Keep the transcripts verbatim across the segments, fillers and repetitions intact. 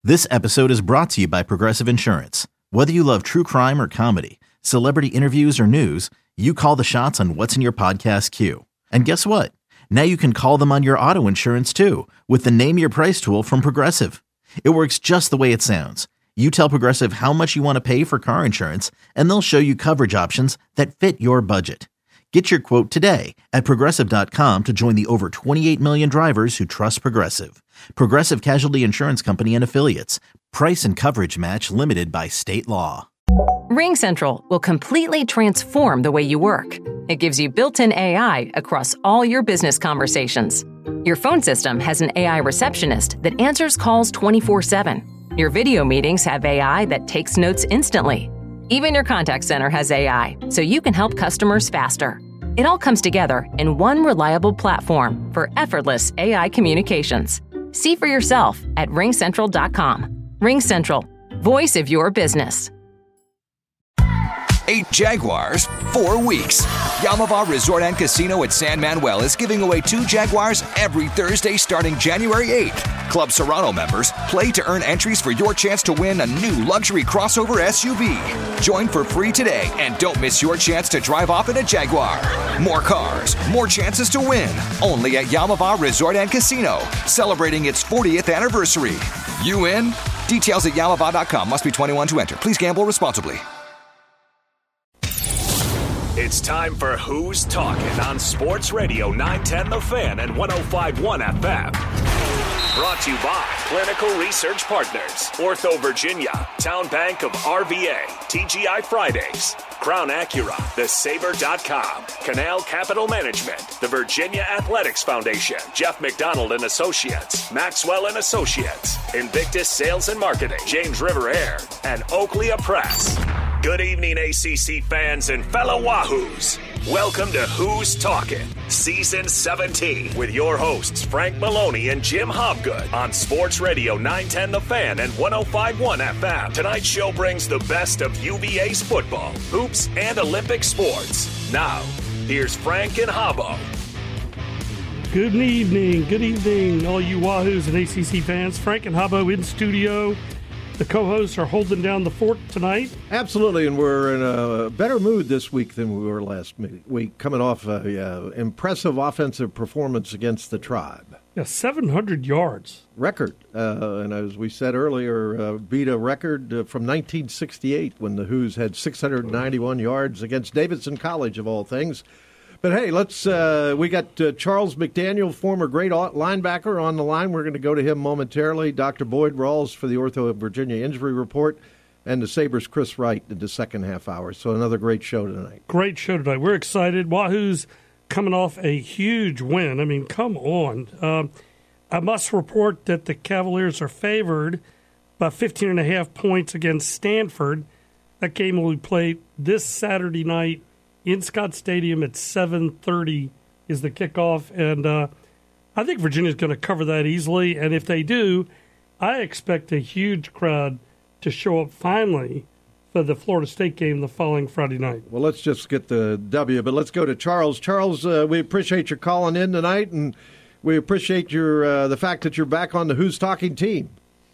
This episode is brought to you by Progressive Insurance. Whether you love true crime or comedy, celebrity interviews or news, you call the shots on what's in your podcast queue. And guess what? Now you can call them on your auto insurance too with the Name Your Price tool from Progressive. It works just the way it sounds. You tell Progressive how much you want to pay for car insurance, and they'll show you coverage options that fit your budget. Get your quote today at Progressive dot com to join the over twenty-eight million drivers who trust Progressive. Progressive Casualty Insurance Company and Affiliates. Price and coverage match limited by state law. RingCentral will completely transform the way you work. It gives you built-in A I across all your business conversations. Your phone system has an A I receptionist that answers calls twenty-four seven. Your video meetings have A I that takes notes instantly. Even your contact center has A I, so you can help customers faster. It all comes together in one reliable platform for effortless A I communications. See for yourself at ring central dot com. RingCentral, voice of your business. Eight Jaguars, four weeks. Yamava Resort and Casino at San Manuel is giving away two Jaguars every Thursday starting January eighth. Club Serrano members, play to earn entries for your chance to win a new luxury crossover S U V. Join for free today and don't miss your chance to drive off in a Jaguar. More cars, more chances to win. Only at Yamava Resort and Casino, celebrating its fortieth anniversary. You in? Details at yamava dot com. Must be twenty-one to enter. Please gamble responsibly. It's time for Who's Talking on Sports Radio nine ten The Fan and one oh five point one F M. Brought to you by Clinical Research Partners, Ortho Virginia, Town Bank of R V A, T G I Fridays, Crown Acura, The Sabre dot com, Canal Capital Management, the Virginia Athletics Foundation, Jeff McDonald and Associates, Maxwell and Associates, Invictus Sales and Marketing, James River Air, and Oakley Press. Good evening, A C C fans and fellow Wahoos. Welcome to Who's Talking, Season seventeen, with your hosts Frank Maloney and Jim Hobgood on Sports Radio nine ten The Fan and one oh five point one F M. Tonight's show brings the best of U V A's football, hoops, and Olympic sports. Now, here's Frank and Hobbo. Good evening, good evening, all you Wahoos and A C C fans. Frank and Hobbo in studio. The co-hosts are holding down the fort tonight. Absolutely, and we're in a better mood this week than we were last week, coming off an uh, impressive offensive performance against the Tribe. Yeah, seven hundred yards. Record, uh, and as we said earlier, uh, beat a record uh, from nineteen sixty-eight when the Who's had six hundred ninety-one yards against Davidson College, of all things. But hey, let's. Uh, we got uh, Charles McDaniel, former great linebacker, on the line. We're going to go to him momentarily. Doctor Boyd Rawls for the Ortho Virginia Injury Report, and the Sabres' Chris Wright in the second half hour. So another great show tonight. Great show tonight. We're excited. Wahoo's coming off a huge win. I mean, come on. Um, I must report that the Cavaliers are favored by fifteen and a half points against Stanford. That game will be played this Saturday night in Scott Stadium at seven thirty is the kickoff, and uh, I think Virginia's going to cover that easily, and if they do, I expect a huge crowd to show up finally for the Florida State game the following Friday night. Well, let's just get the W, but let's go to Charles. Charles, uh, we appreciate your calling in tonight, and we appreciate your uh, the fact that you're back on the Who's Talking team.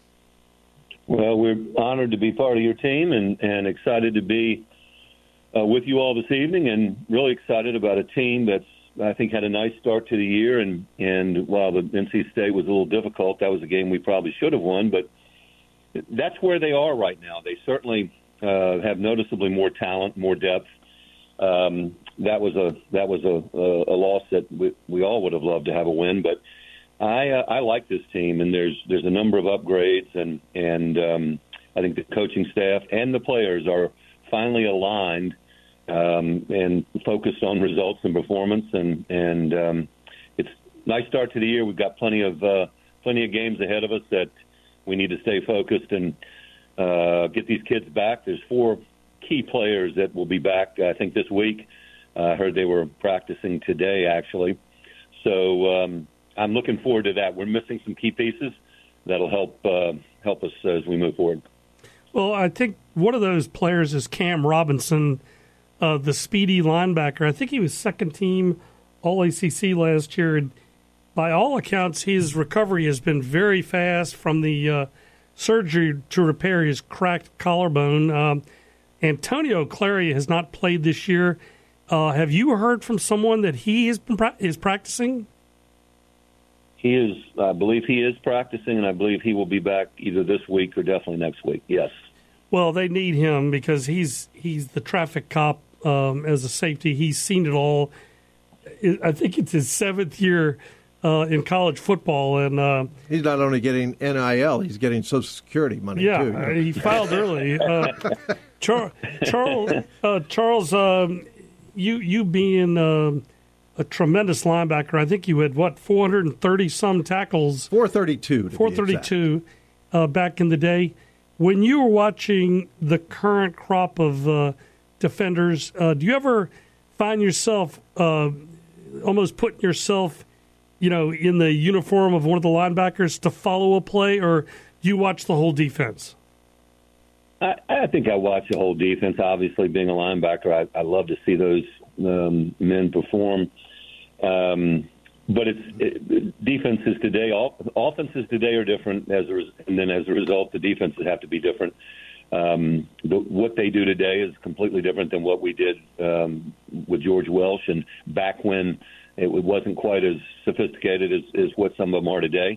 Well, we're honored to be part of your team and, and excited to be Uh, with you all this evening, and really excited about a team that's, I think, had a nice start to the year. And, and while the N C State was a little difficult, that was a game we probably should have won. But that's where they are right now. They certainly uh, have noticeably more talent, more depth. Um, that was a that was a, a, a loss that we, we all would have loved to have a win. But I uh, I like this team, and there's there's a number of upgrades, and and um, I think the coaching staff and the players are finally aligned. Um, and focused on results and performance, and and um, it's a nice start to the year. We've got plenty of uh, plenty of games ahead of us that we need to stay focused and uh, get these kids back. There's four key players that will be back, I think, this week. I uh, heard they were practicing today, actually. So um, I'm looking forward to that. We're missing some key pieces that'll help uh, help us as we move forward. Well, I think one of those players is Cam Robinson. Uh, the speedy linebacker. I think he was second team All A C C last year. And by all accounts, his recovery has been very fast from the uh, surgery to repair his cracked collarbone. Um, Antonio Clary has not played this year. Uh, have you heard from someone that he has been pra- is practicing? He is, I believe he is practicing, and I believe he will be back either this week or definitely next week. Yes. Well, they need him because he's he's the traffic cop um, as a safety. He's seen it all. I think it's his seventh year uh, in college football, and uh, he's not only getting N I L, he's getting Social Security money yeah, too. Yeah, he filed early. Uh, Char- Charles, uh, Charles, um, you you being uh, a tremendous linebacker, I think you had what four hundred thirty some tackles, four thirty-two, four thirty-two uh, back in the day. When you were watching the current crop of uh, defenders, uh, do you ever find yourself uh, almost putting yourself, you know, in the uniform of one of the linebackers to follow a play, or do you watch the whole defense? I, I think I watch the whole defense. Obviously, being a linebacker, I, I love to see those um, men perform. Um, but it's it, defenses today, all, offenses today are different, as a, and then as a result, the defenses have to be different. Um, the, what they do today is completely different than what we did um, with George Welsh, and back when it wasn't quite as sophisticated as, as what some of them are today.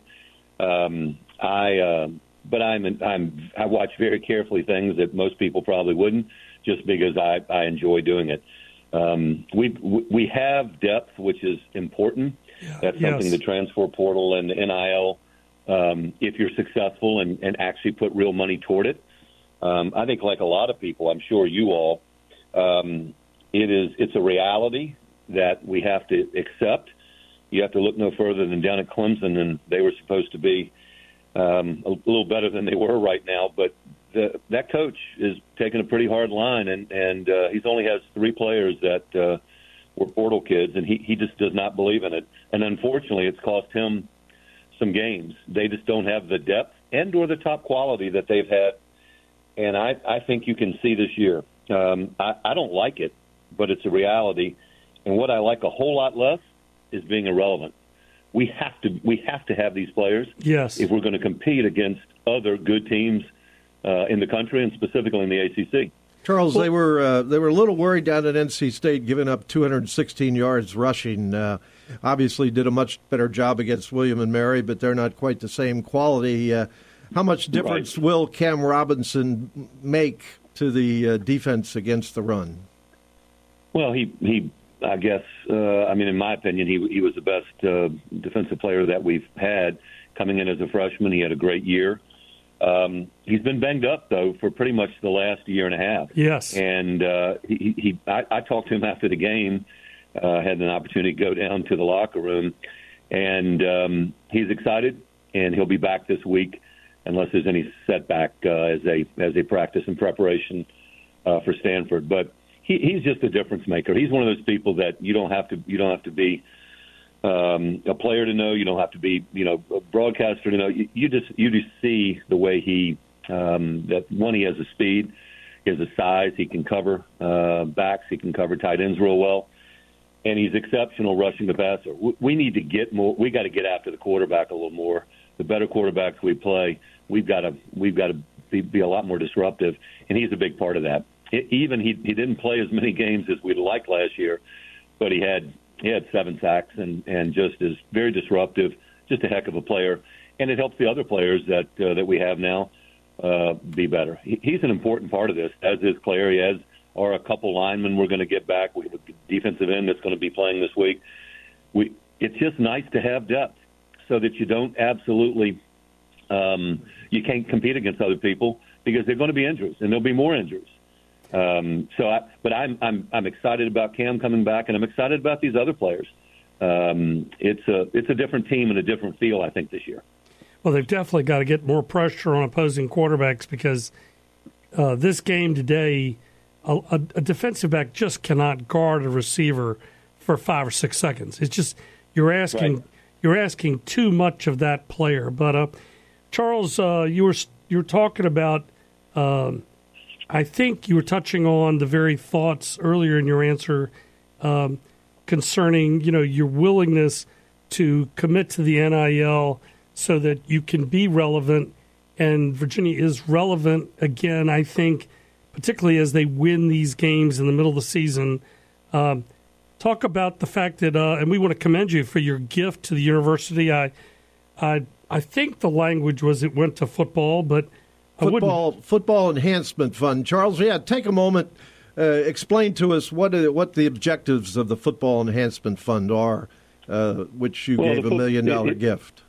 Um, I, uh, but I'm, I'm, I watch very carefully things that most people probably wouldn't, just because I, I enjoy doing it. Um, we we have depth, which is important. Yeah, That's something yes. the transfer portal and the N I L, um, if you're successful and, and actually put real money toward it. Um, I think, like a lot of people, I'm sure you all, um, it is it's a reality that we have to accept. You have to look no further than down at Clemson, and they were supposed to be um, a little better than they were right now. But the, that coach is taking a pretty hard line, and, and uh, he's only has three players that uh, were portal kids, and he, he just does not believe in it. And unfortunately, it's cost him some games. They just don't have the depth and or the top quality that they've had. And I, I think you can see this year. Um, I, I don't like it, but it's a reality. And what I like a whole lot less is being irrelevant. We have to we have to have these players yes. if we're going to compete against other good teams uh, in the country, and specifically in the A C C. Charles, well, they were uh, they were a little worried down at N C State, giving up two hundred sixteen yards rushing. Uh, obviously, did a much better job against William and Mary, but they're not quite the same quality. Uh, How much difference right. will Cam Robinson make to the uh, defense against the run? Well, he, he I guess, uh, I mean, in my opinion, he he was the best uh, defensive player that we've had coming in as a freshman. He had a great year. Um, he's been banged up, though, for pretty much the last year and a half. Yes. And uh, he, he I, I talked to him after the game, uh, had an opportunity to go down to the locker room, and um, he's excited, and he'll be back this week, unless there's any setback uh, as they as they practice in preparation uh, for Stanford. But he, he's just a difference maker. He's one of those people that you don't have to you don't have to be um, a player to know. You don't have to be you know a broadcaster to know. You, you just you just see the way he um, that one he has a speed, he has a size. He can cover uh, backs. He can cover tight ends real well. And he's exceptional rushing the passer. We need to get more. We got to get after the quarterback a little more. The better quarterbacks we play, we've got to we've got to be, be a lot more disruptive, and he's a big part of that. It, even he he didn't play as many games as we'd like last year, but he had he had seven sacks and and just is very disruptive. Just a heck of a player, and it helps the other players that uh, that we have now uh, be better. He, he's an important part of this, as is Clary, as are a couple linemen we're going to get back. We have a defensive end that's going to be playing this week. We it's just nice to have depth, so that you don't absolutely um, you can't compete against other people, because they're going to be injuries, and there'll be more injuries. Um, so, I, but I'm I'm I'm excited about Cam coming back, and I'm excited about these other players. Um, it's a it's a different team and a different feel, I think, this year. Well, they've definitely got to get more pressure on opposing quarterbacks, because uh, this game today, a, a, a defensive back just cannot guard a receiver for five or six seconds. It's just you're asking. Right. You're asking too much of that player. But uh, Charles, uh, you were you were talking about. Um, I think you were touching on the very thoughts earlier in your answer um, concerning, you know, your willingness to commit to the N I L so that you can be relevant and Virginia is relevant again, I think, particularly as they win these games in the middle of the season. Um, talk about the fact that, uh, and we want to commend you for your gift to the university. I, I, I think the language was it went to football, but I football wouldn't. Football Enhancement Fund. Charles, yeah, take a moment. Uh, explain to us what uh, what the objectives of the Football Enhancement Fund are, uh, which you well, gave fo- a million dollar it, gift.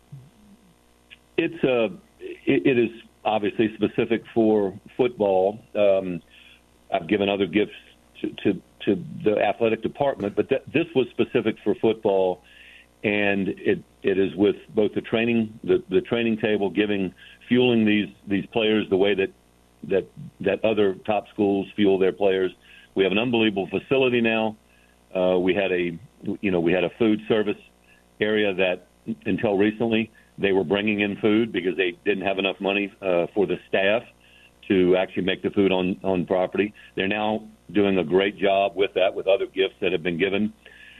It's uh, it, it is obviously specific for football. Um, I've given other gifts to, to, to the athletic department, but th- this was specific for football, and it it is with both the training the, the training table, giving fueling these these players the way that. that that other top schools fuel their players. We have an unbelievable facility now. Uh, we had a you know we had a food service area that until recently they were bringing in food because they didn't have enough money uh, for the staff to actually make the food on on property. They're now doing a great job with that, with other gifts that have been given.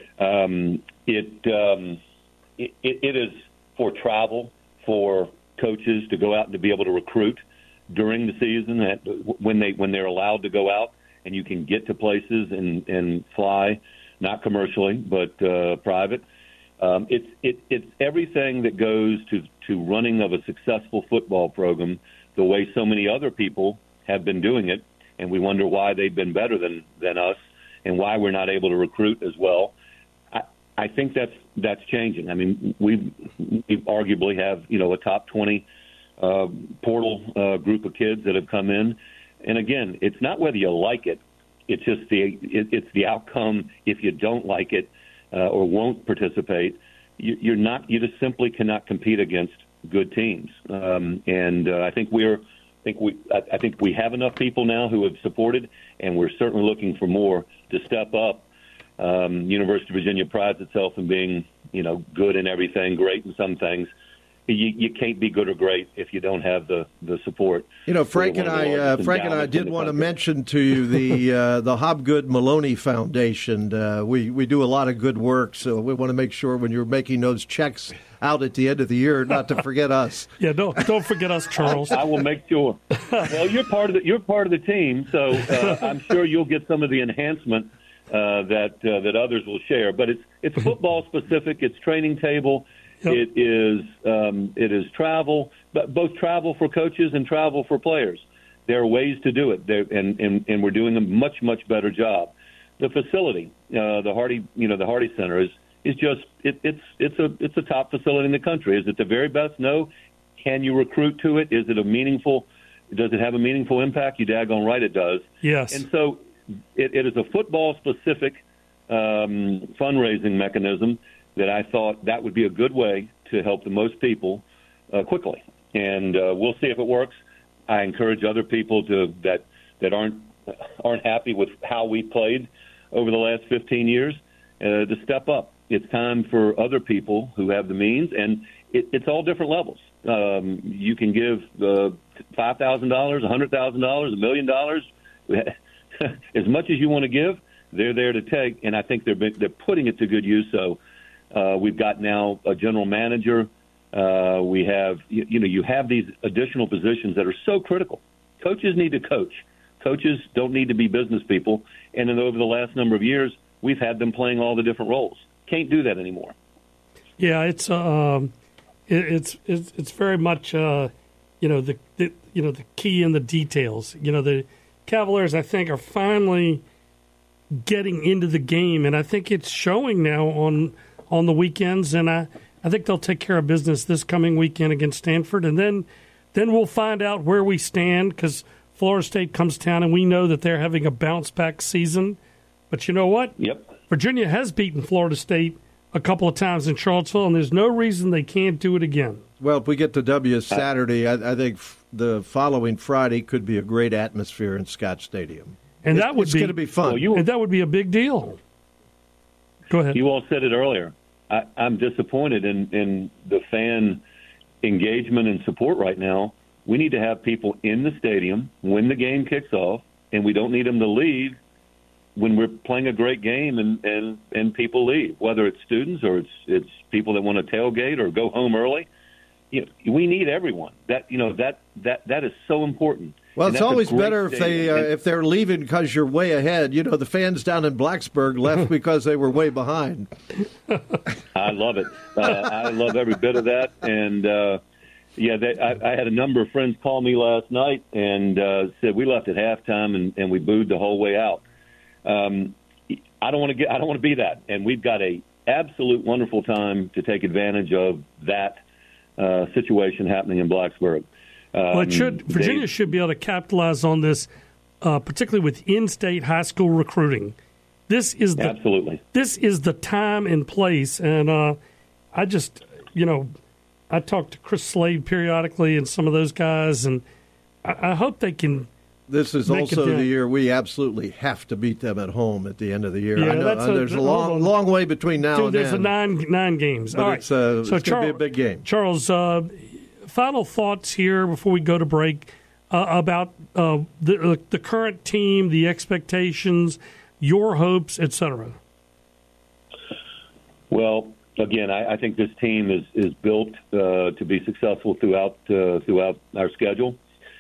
Um, it, um, it it is for travel for coaches to go out and to be able to recruit during the season, that when they when they're allowed to go out and you can get to places and, and fly, not commercially but uh, private. Um, it's it, it's everything that goes to to running of a successful football program, the way so many other people have been doing it, and we wonder why they've been better than than us and why we're not able to recruit as well. I, I think that's that's changing. I mean, we we arguably have you know a top twenty. Uh, portal uh, group of kids that have come in, and again, it's not whether you like it; it's just the it, it's the outcome. If you don't like it uh, or won't participate, you, you're not. You just simply cannot compete against good teams. Um, and uh, I think we're. I think we. I, I think we have enough people now who have supported, and we're certainly looking for more to step up. Um, University of Virginia prides itself in being, you know, good in everything, great in some things. You, you can't be good or great if you don't have the, the support. You know, Frank and I, uh, Frank and I did want to mention to you the uh, the Hobgood Maloney Foundation. Uh, we we do a lot of good work, so we want to make sure when you're making those checks out at the end of the year, not to forget us. Yeah, don't don't forget us, Charles. I will make sure. Well, you're part of the you're part of the team, so uh, I'm sure you'll get some of the enhancement uh, that uh, that others will share. But it's it's football specific. It's training table. Yep. It is um, it is travel, but both travel for coaches and travel for players. There are ways to do it, there, and, and and we're doing a much much better job. The facility, uh, the Hardy, you know, the Hardy Center is is just it, it's it's a it's a top facility in the country. Is it the very best? No. Can you recruit to it? Is it a meaningful? Does it have a meaningful impact? You daggone right it does. Yes. And so it, it is a football specific um, fundraising mechanism that I thought that would be a good way to help the most people uh, quickly. And uh, we'll see if it works. I encourage other people to that that aren't aren't happy with how we played over the last fifteen years uh, to step up. It's time for other people who have the means, and it, it's all different levels. Um, you can give uh, five thousand dollars, one hundred thousand dollars, a million dollars, as much as you want to give. They're there to take, and I think they're they're putting it to good use. So. Uh, we've got now a general manager. Uh, we have, you, you know, you have these additional positions that are so critical. Coaches need to coach. Coaches don't need to be business people. And then over the last number of years, we've had them playing all the different roles. Can't do that anymore. Yeah, it's um, it, it's it's it's very much uh, you know the, the you know the key in the details. You know, the Cavaliers, I think, are finally getting into the game, and I think it's showing now on. on the weekends, and I, I think they'll take care of business this coming weekend against Stanford, and then then we'll find out where we stand because Florida State comes to town, and we know that they're having a bounce-back season. But you know what? Yep. Virginia has beaten Florida State a couple of times in Charlottesville, and there's no reason they can't do it again. Well, if we get to W Saturday, I, I think f- the following Friday could be a great atmosphere in Scott Stadium. And it's, that would it's be going to be fun. Well, you, and that would be a big deal. Go ahead. You all said it earlier. I, I'm disappointed in, in the fan engagement and support right now. We need to have people in the stadium when the game kicks off, and we don't need them to leave when we're playing a great game and, and, and people leave, whether it's students or it's it's people that want to tailgate or go home early. you know, we need everyone. That you know that that that is so important. Well, and it's always better if stadium. they uh, if they're leaving because you're way ahead. You know, the fans down in Blacksburg left because they were way behind. I love it. Uh, I love every bit of that. And uh, yeah, they, I, I had a number of friends call me last night and uh, said we left at halftime and, and we booed the whole way out. Um, I don't want to get. I don't want to be that. And we've got a absolute wonderful time to take advantage of that uh, situation happening in Blacksburg. Um, well, it should. Virginia they, should be able to capitalize on this, uh, particularly with in-state high school recruiting. This is the absolutely. This is the time and place, and uh, I just, you know, I talk to Chris Slade periodically and some of those guys, and I, I hope they can. This is also the year we absolutely have to beat them at home at the end of the year. Yeah, I know that's a, there's a long, long way between now Dude, and there's then. There's a nine nine games. But All it's, right, uh, so it's Char- going to be a big game. Charles, uh, final thoughts here before we go to break uh, about uh, the uh, the current team, the expectations, your hopes, et cetera. Well, again, I, I think this team is is built uh, to be successful throughout uh, throughout our schedule.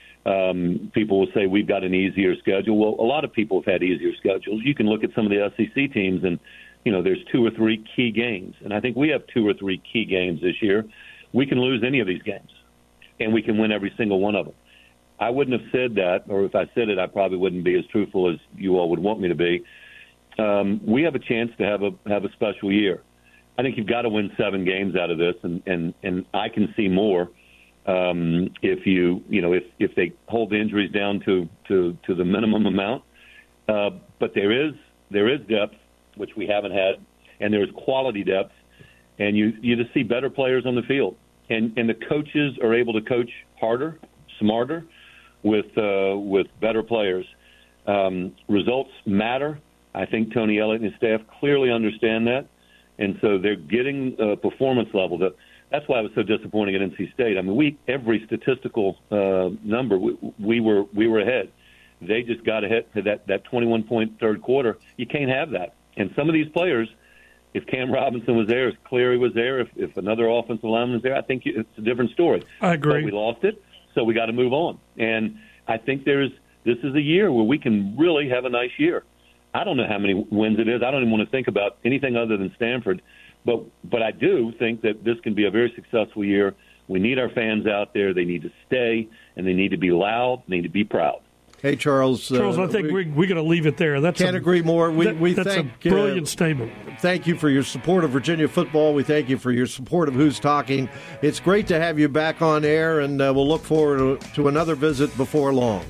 Um, people will say we've got an easier schedule. Well, a lot of people have had easier schedules. You can look at some of the S E C teams, and you know there's two or three key games, and I think we have two or three key games this year. We can lose any of these games, and we can win every single one of them. I wouldn't have said that, or if I said it, I probably wouldn't be as truthful as you all would want me to be. Um, we have a chance to have a have a special year. I think you've got to win seven games out of this, and and, and I can see more. Um, if you, you know, if, if they hold the injuries down to, to, to the minimum amount, uh, but there is there is depth, which we haven't had, and there is quality depth, and you you just see better players on the field, and and the coaches are able to coach harder, smarter, with uh, with better players. Um, results matter. I think Tony Elliott and his staff clearly understand that, and so they're getting a performance level that. That's why I was so disappointing at N C State. I mean, we every statistical uh, number we, we were we were ahead. They just got ahead to that that twenty-one point third quarter. You can't have that. And some of these players, if Cam Robinson was there, if Cleary was there, if, if another offensive lineman was there, I think it's a different story. I agree. But we lost it, so we got to move on. And I think there's this is a year where we can really have a nice year. I don't know how many wins it is. I don't even want to think about anything other than Stanford. But but I do think that this can be a very successful year. We need our fans out there. They need to stay, and they need to be loud. They need to be proud. Hey, Charles. Charles, uh, I think we, we're going to leave it there. That's can't a, agree more. We, that, we that's thank, a brilliant uh, statement. Thank you for your support of Virginia football. We thank you for your support of Who's Talking. It's great to have you back on air, and uh, we'll look forward to, to another visit before long.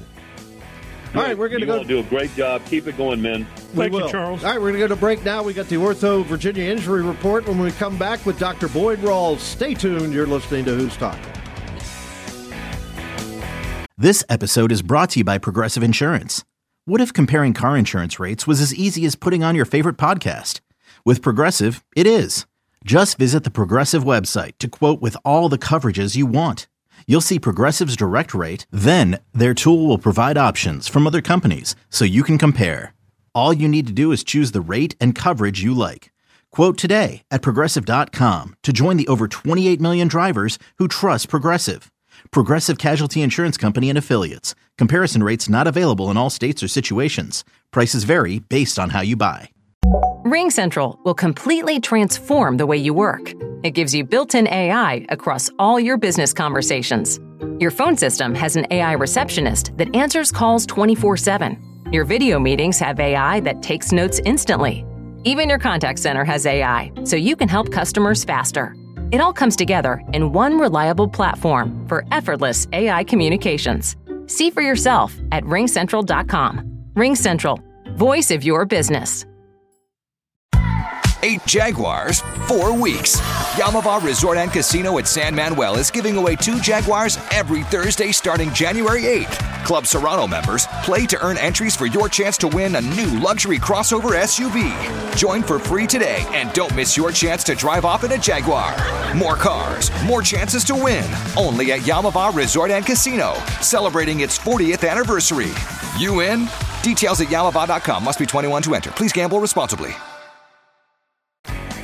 All right, we're going to go. You all do a great job. Keep it going, men. Thank you, Charles. All right, we're going to go to break now. We got the Ortho Virginia Injury Report. When we come back with Doctor Boyd Rawls, stay tuned. You're listening to Who's Talking. This episode is brought to you by Progressive Insurance. What if comparing car insurance rates was as easy as putting on your favorite podcast? With Progressive, it is. Just visit the Progressive website to quote with all the coverages you want. You'll see Progressive's direct rate, then their tool will provide options from other companies so you can compare. All you need to do is choose the rate and coverage you like. Quote today at Progressive dot com to join the over twenty-eight million drivers who trust Progressive. Progressive Casualty Insurance Company and Affiliates. Comparison rates not available in all states or situations. Prices vary based on how you buy. RingCentral will completely transform the way you work. It gives you built-in A I across all your business conversations. Your phone system has an A I receptionist that answers calls twenty-four seven. Your video meetings have A I that takes notes instantly. Even your contact center has A I, so you can help customers faster. It all comes together in one reliable platform for effortless A I communications. See for yourself at ring central dot com. RingCentral, voice of your business. Eight Jaguars, four weeks. Yamava Resort and Casino at San Manuel is giving away two Jaguars every Thursday starting January eighth. Club Serrano members play to earn entries for your chance to win a new luxury crossover S U V. Join for free today and don't miss your chance to drive off in a Jaguar. More cars, more chances to win. Only at Yamava Resort and Casino, celebrating its fortieth anniversary. You in? Details at yamava dot com. Must be twenty-one to enter. Please gamble responsibly.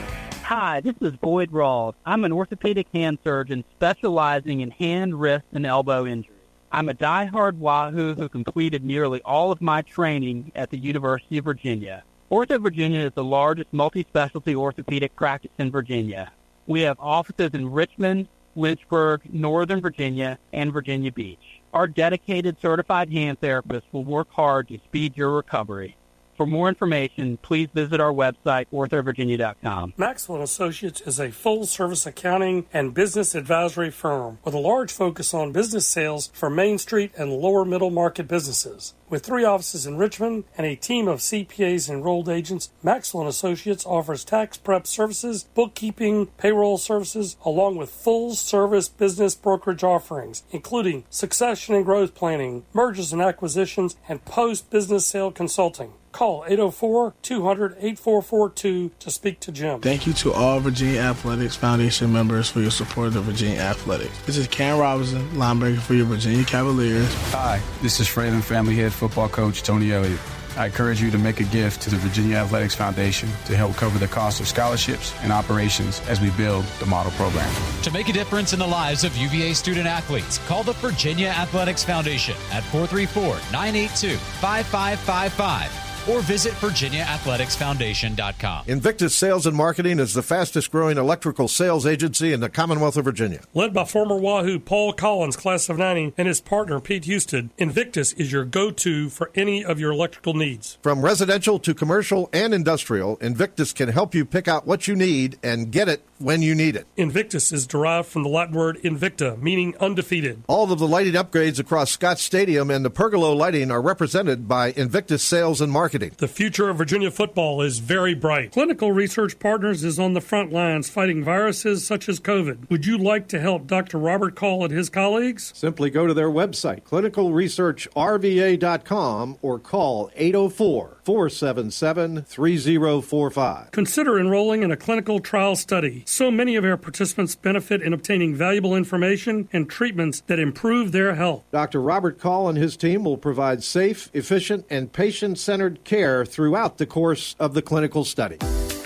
Hi, this is Boyd Rawls. I'm an orthopedic hand surgeon specializing in hand, wrist, and elbow injuries. I'm a diehard Wahoo who completed nearly all of my training at the University of Virginia. Ortho Virginia is the largest multi-specialty orthopedic practice in Virginia. We have offices in Richmond, Lynchburg, Northern Virginia, and Virginia Beach. Our dedicated certified hand therapists will work hard to speed your recovery. For more information, please visit our website, ortho virginia dot com. Maxwell and Associates is a full-service accounting and business advisory firm with a large focus on business sales for Main Street and lower middle market businesses. With three offices in Richmond and a team of C P As and enrolled agents, Maxwell and Associates offers tax prep services, bookkeeping, payroll services, along with full-service business brokerage offerings, including succession and growth planning, mergers and acquisitions, and post-business sale consulting. Call eight oh four, two hundred, eight four four two to speak to Jim. Thank you to all Virginia Athletics Foundation members for your support of Virginia Athletics. This is Cam Robinson, linebacker for your Virginia Cavaliers. Hi, this is Fralin family head football coach Tony Elliott. I encourage you to make a gift to the Virginia Athletics Foundation to help cover the cost of scholarships and operations as we build the model program. To make a difference in the lives of U V A student athletes, call the Virginia Athletics Foundation at four three four, nine eight two, five five five five. or visit virginia athletics foundation dot com. Invictus Sales and Marketing is the fastest-growing electrical sales agency in the Commonwealth of Virginia. Led by former Wahoo Paul Collins, class of ninety, and his partner Pete Houston, Invictus is your go-to for any of your electrical needs. From residential to commercial and industrial, Invictus can help you pick out what you need and get it when you need it. Invictus is derived from the Latin word invicta, meaning undefeated. All of the lighting upgrades across Scott Stadium and the pergola lighting are represented by Invictus Sales and Marketing. The future of Virginia football is very bright. Clinical Research Partners is on the front lines fighting viruses such as COVID. Would you like to help Doctor Robert Call and his colleagues? Simply go to their website, clinical research r v a dot com, or call eight oh four, four seven seven, three oh four five. Consider enrolling in a clinical trial study. So many of our participants benefit in obtaining valuable information and treatments that improve their health. Doctor Robert Call and his team will provide safe, efficient, and patient-centered care throughout the course of the clinical study.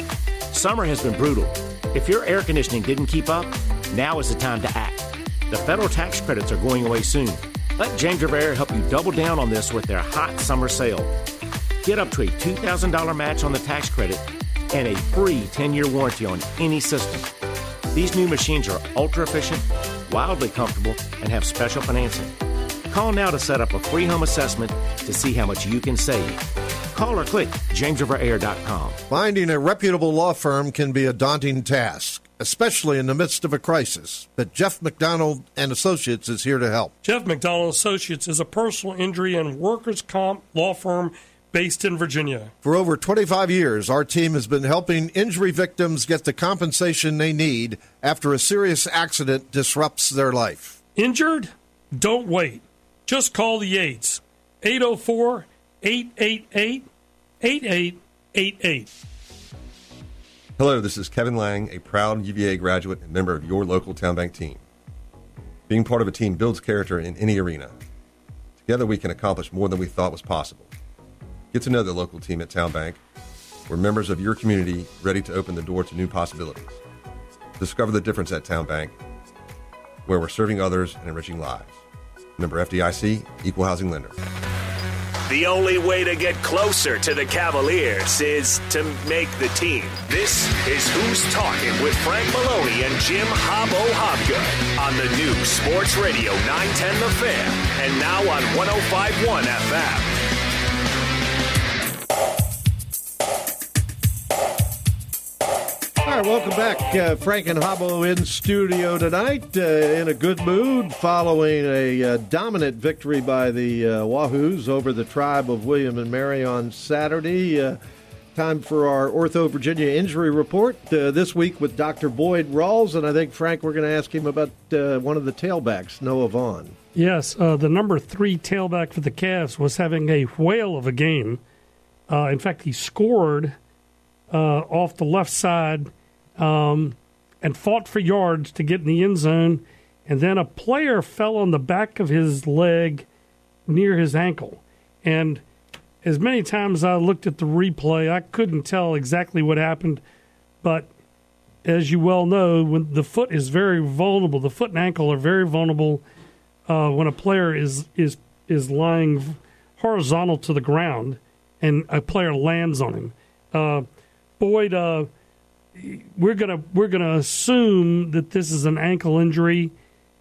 Summer has been brutal. If your air conditioning didn't keep up, now is the time to act. The federal tax credits are going away soon. Let James River Air help you double down on this with their hot summer sale. Get up to a two thousand dollars match on the tax credit and a free ten-year warranty on any system. These new machines are ultra-efficient, wildly comfortable, and have special financing. Call now to set up a free home assessment to see how much you can save. Call or click james river air dot com. Finding a reputable law firm can be a daunting task, especially in the midst of a crisis. But Jeff McDonald and Associates is here to help. Jeff McDonald Associates is a personal injury and workers' comp law firm based in Virginia. For over twenty-five years, our team has been helping injury victims get the compensation they need after a serious accident disrupts their life. Injured? Don't wait. Just call the Yates. eight oh four, eight eight eight, eight eight eight eight. Hello, this is Kevin Lang, a proud U V A graduate and member of your local Town Bank team. Being part of a team builds character in any arena. Together we can accomplish more than we thought was possible. Get to know the local team at Town Bank. We're members of your community ready to open the door to new possibilities. Discover the difference at Town Bank, where we're serving others and enriching lives. Member F D I C, Equal Housing Lender. The only way to get closer to the Cavaliers is to make the team. This is Who's Talking with Frank Maloney and Jim Hobbo Hobgood on the new Sports Radio nine ten The Fan and now on one oh five point one F M. All right, welcome back. Uh, Frank and Hobbo in studio tonight, uh, in a good mood following a uh, dominant victory by the uh, Wahoos over the Tribe of William and Mary on Saturday. Uh, time for our Ortho Virginia injury report uh, this week with Doctor Boyd Rawls, and I think, Frank, we're going to ask him about uh, one of the tailbacks, Noah Vaughn. Yes, uh, the number three tailback for the Cavs was having a whale of a game. Uh, in fact, he scored uh, off the left side Um, and fought for yards to get in the end zone, and then a player fell on the back of his leg near his ankle. And as many times I looked at the replay, I couldn't tell exactly what happened, but as you well know, when the foot is very vulnerable, the foot and ankle are very vulnerable uh, when a player is is is lying horizontal to the ground and a player lands on him. Uh, Boyd, uh, we're gonna we're gonna assume that this is an ankle injury.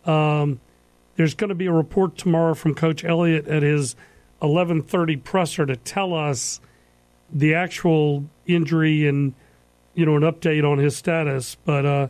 Um, there's going to be a report tomorrow from Coach Elliott at his eleven thirty presser to tell us the actual injury and, you know, an update on his status. But uh,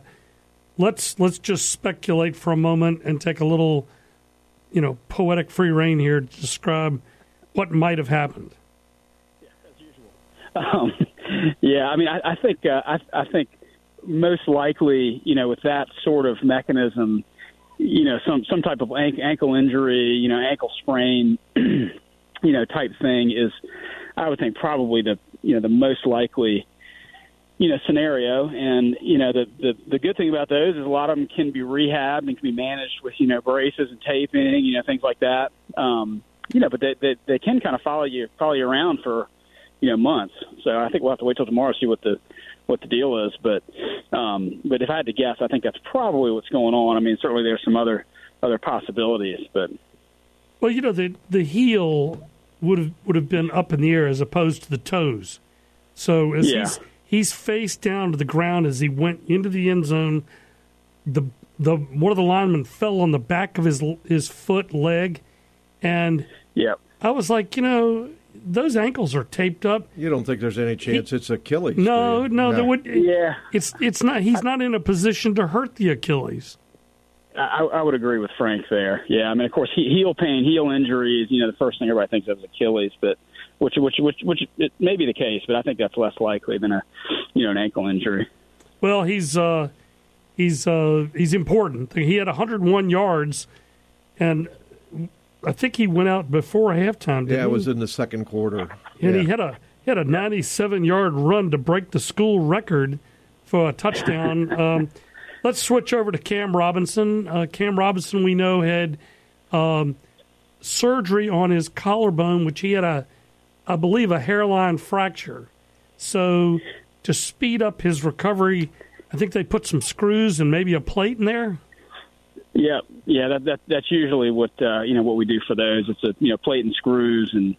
let's let's just speculate for a moment and take a little, you know, poetic free rein here to describe what might have happened. Yeah, as usual. Um, yeah, I mean, I, I think uh, I, I think most likely, you know, with that sort of mechanism, you know, some some type of ankle injury, you know, ankle sprain, you know, type thing is, I would think, probably the you know the most likely, you know, scenario. And you know, the the the good thing about those is a lot of them can be rehabbed and can be managed with, you know, braces and taping, you know, things like that. Um, you know, but they, they they can kind of follow you follow you around for, you know, months. So I think we'll have to wait till tomorrow to see what the what the deal is. But um, but if I had to guess, I think that's probably what's going on. I mean, certainly there's some other other possibilities, but well, you know, the the heel would have would have been up in the air as opposed to the toes. So as yeah. he's he's face down to the ground as he went into the end zone, the the one of the linemen fell on the back of his his foot leg, and yeah, I was like, you know, those ankles are taped up. You don't think there's any chance he, it's Achilles? No, no, no, there would. Yeah, it's it's not. He's not in a position to hurt the Achilles. I, I would agree with Frank there. Yeah, I mean, of course, heel pain, heel injuries. You know, the first thing everybody thinks of is Achilles, but which which which which it may be the case, but I think that's less likely than a you know an ankle injury. Well, he's uh, he's uh, he's important. He had one hundred one yards, and I think he went out before halftime. Didn't yeah, it was he? in the second quarter, and yeah. he had a he had a ninety-seven yard run to break the school record for a touchdown. um, Let's switch over to Cam Robinson. Uh, Cam Robinson, we know, had um, surgery on his collarbone, which he had a, I believe, a hairline fracture. So to speed up his recovery, I think they put some screws and maybe a plate in there. Yeah, yeah, that, that that's usually what uh, you know what we do for those. It's a you know plate and screws, and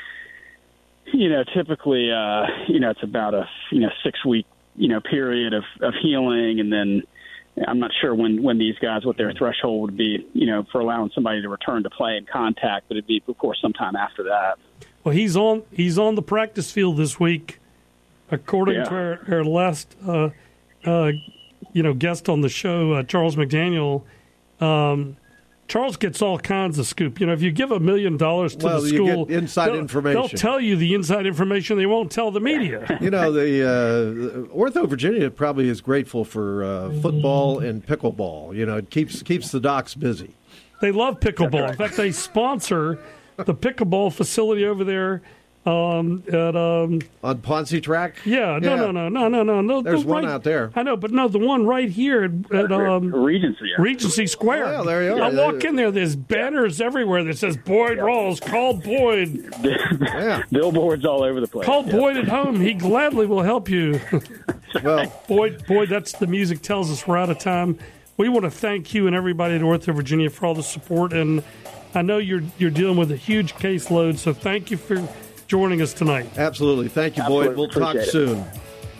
you know typically uh, you know it's about a you know six week you know period of, of healing, and then. I'm not sure when, when these guys, what their threshold would be, you know, for allowing somebody to return to play and contact, but it'd be, of course, sometime after that. Well, he's on he's on the practice field this week, according yeah. to our, our last, uh, uh, you know, guest on the show, uh, Charles McDaniel. Um, Charles gets all kinds of scoop. You know, if you give a million dollars to well, the school, you get inside they'll, information. They'll tell you the inside information. They won't tell the media. You know, the uh, Ortho Virginia probably is grateful for uh, football and pickleball. You know, it keeps keeps the docs busy. They love pickleball. Right. In fact, they sponsor the pickleball facility over there. Um, at, um, on Ponce Track? Yeah, no, yeah. no, no, no, no, no, no. There's the one right, out there. I know, but no, the one right here at, at um, Regency. Regency Square. Oh, yeah, there you are. I walk in there, there's banners everywhere that says Boyd Rawls, call Boyd. Yeah. Billboards all over the place. Call yeah. Boyd at home. He gladly will help you. Well, Boyd, Boyd, that's the music tells us we're out of time. We want to thank you and everybody at Ortho Virginia for all the support, and I know you're you're dealing with a huge caseload, so thank you for joining us tonight. Absolutely. Thank you, Boyd. We'll talk Appreciate soon. It.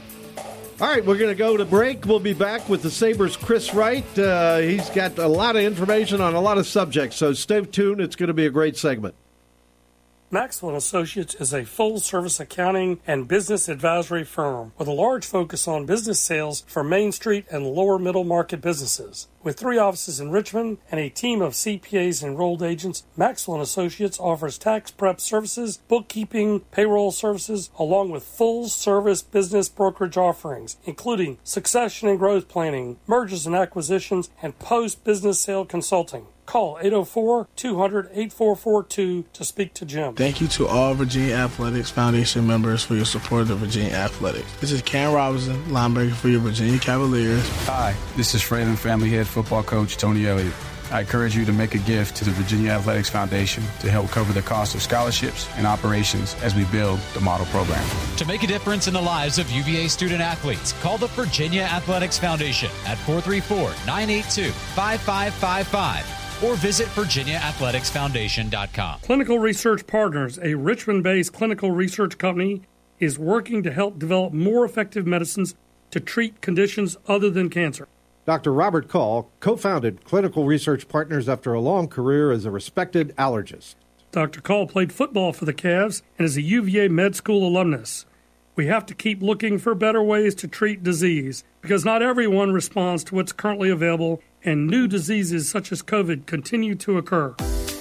All right, we're going to go to break. We'll be back with the Sabres' Chris Wright. Uh, he's got a lot of information on a lot of subjects, so stay tuned. It's going to be a great segment. Maxwell and Associates is a full-service accounting and business advisory firm with a large focus on business sales for Main Street and lower middle market businesses. With three offices in Richmond and a team of C P As and enrolled agents, Maxwell and Associates offers tax prep services, bookkeeping, payroll services, along with full-service business brokerage offerings, including succession and growth planning, mergers and acquisitions, and post-business sale consulting. Call eight oh four, two hundred, eight four four two to speak to Jim. Thank you to all Virginia Athletics Foundation members for your support of Virginia Athletics. This is Cam Robinson, linebacker for your Virginia Cavaliers. Hi, this is Fralin family head football coach Tony Elliott. I encourage you to make a gift to the Virginia Athletics Foundation to help cover the cost of scholarships and operations as we build the model program. To make a difference in the lives of U V A student athletes, call the Virginia Athletics Foundation at four three four, nine eight two, five five five five or visit virginia athletics foundation dot com. Clinical Research Partners, a Richmond-based clinical research company, is working to help develop more effective medicines to treat conditions other than cancer. Doctor Robert Call co-founded Clinical Research Partners after a long career as a respected allergist. Doctor Call played football for the Cavs and is a U V A med school alumnus. We have to keep looking for better ways to treat disease because not everyone responds to what's currently available, and new diseases such as COVID continue to occur.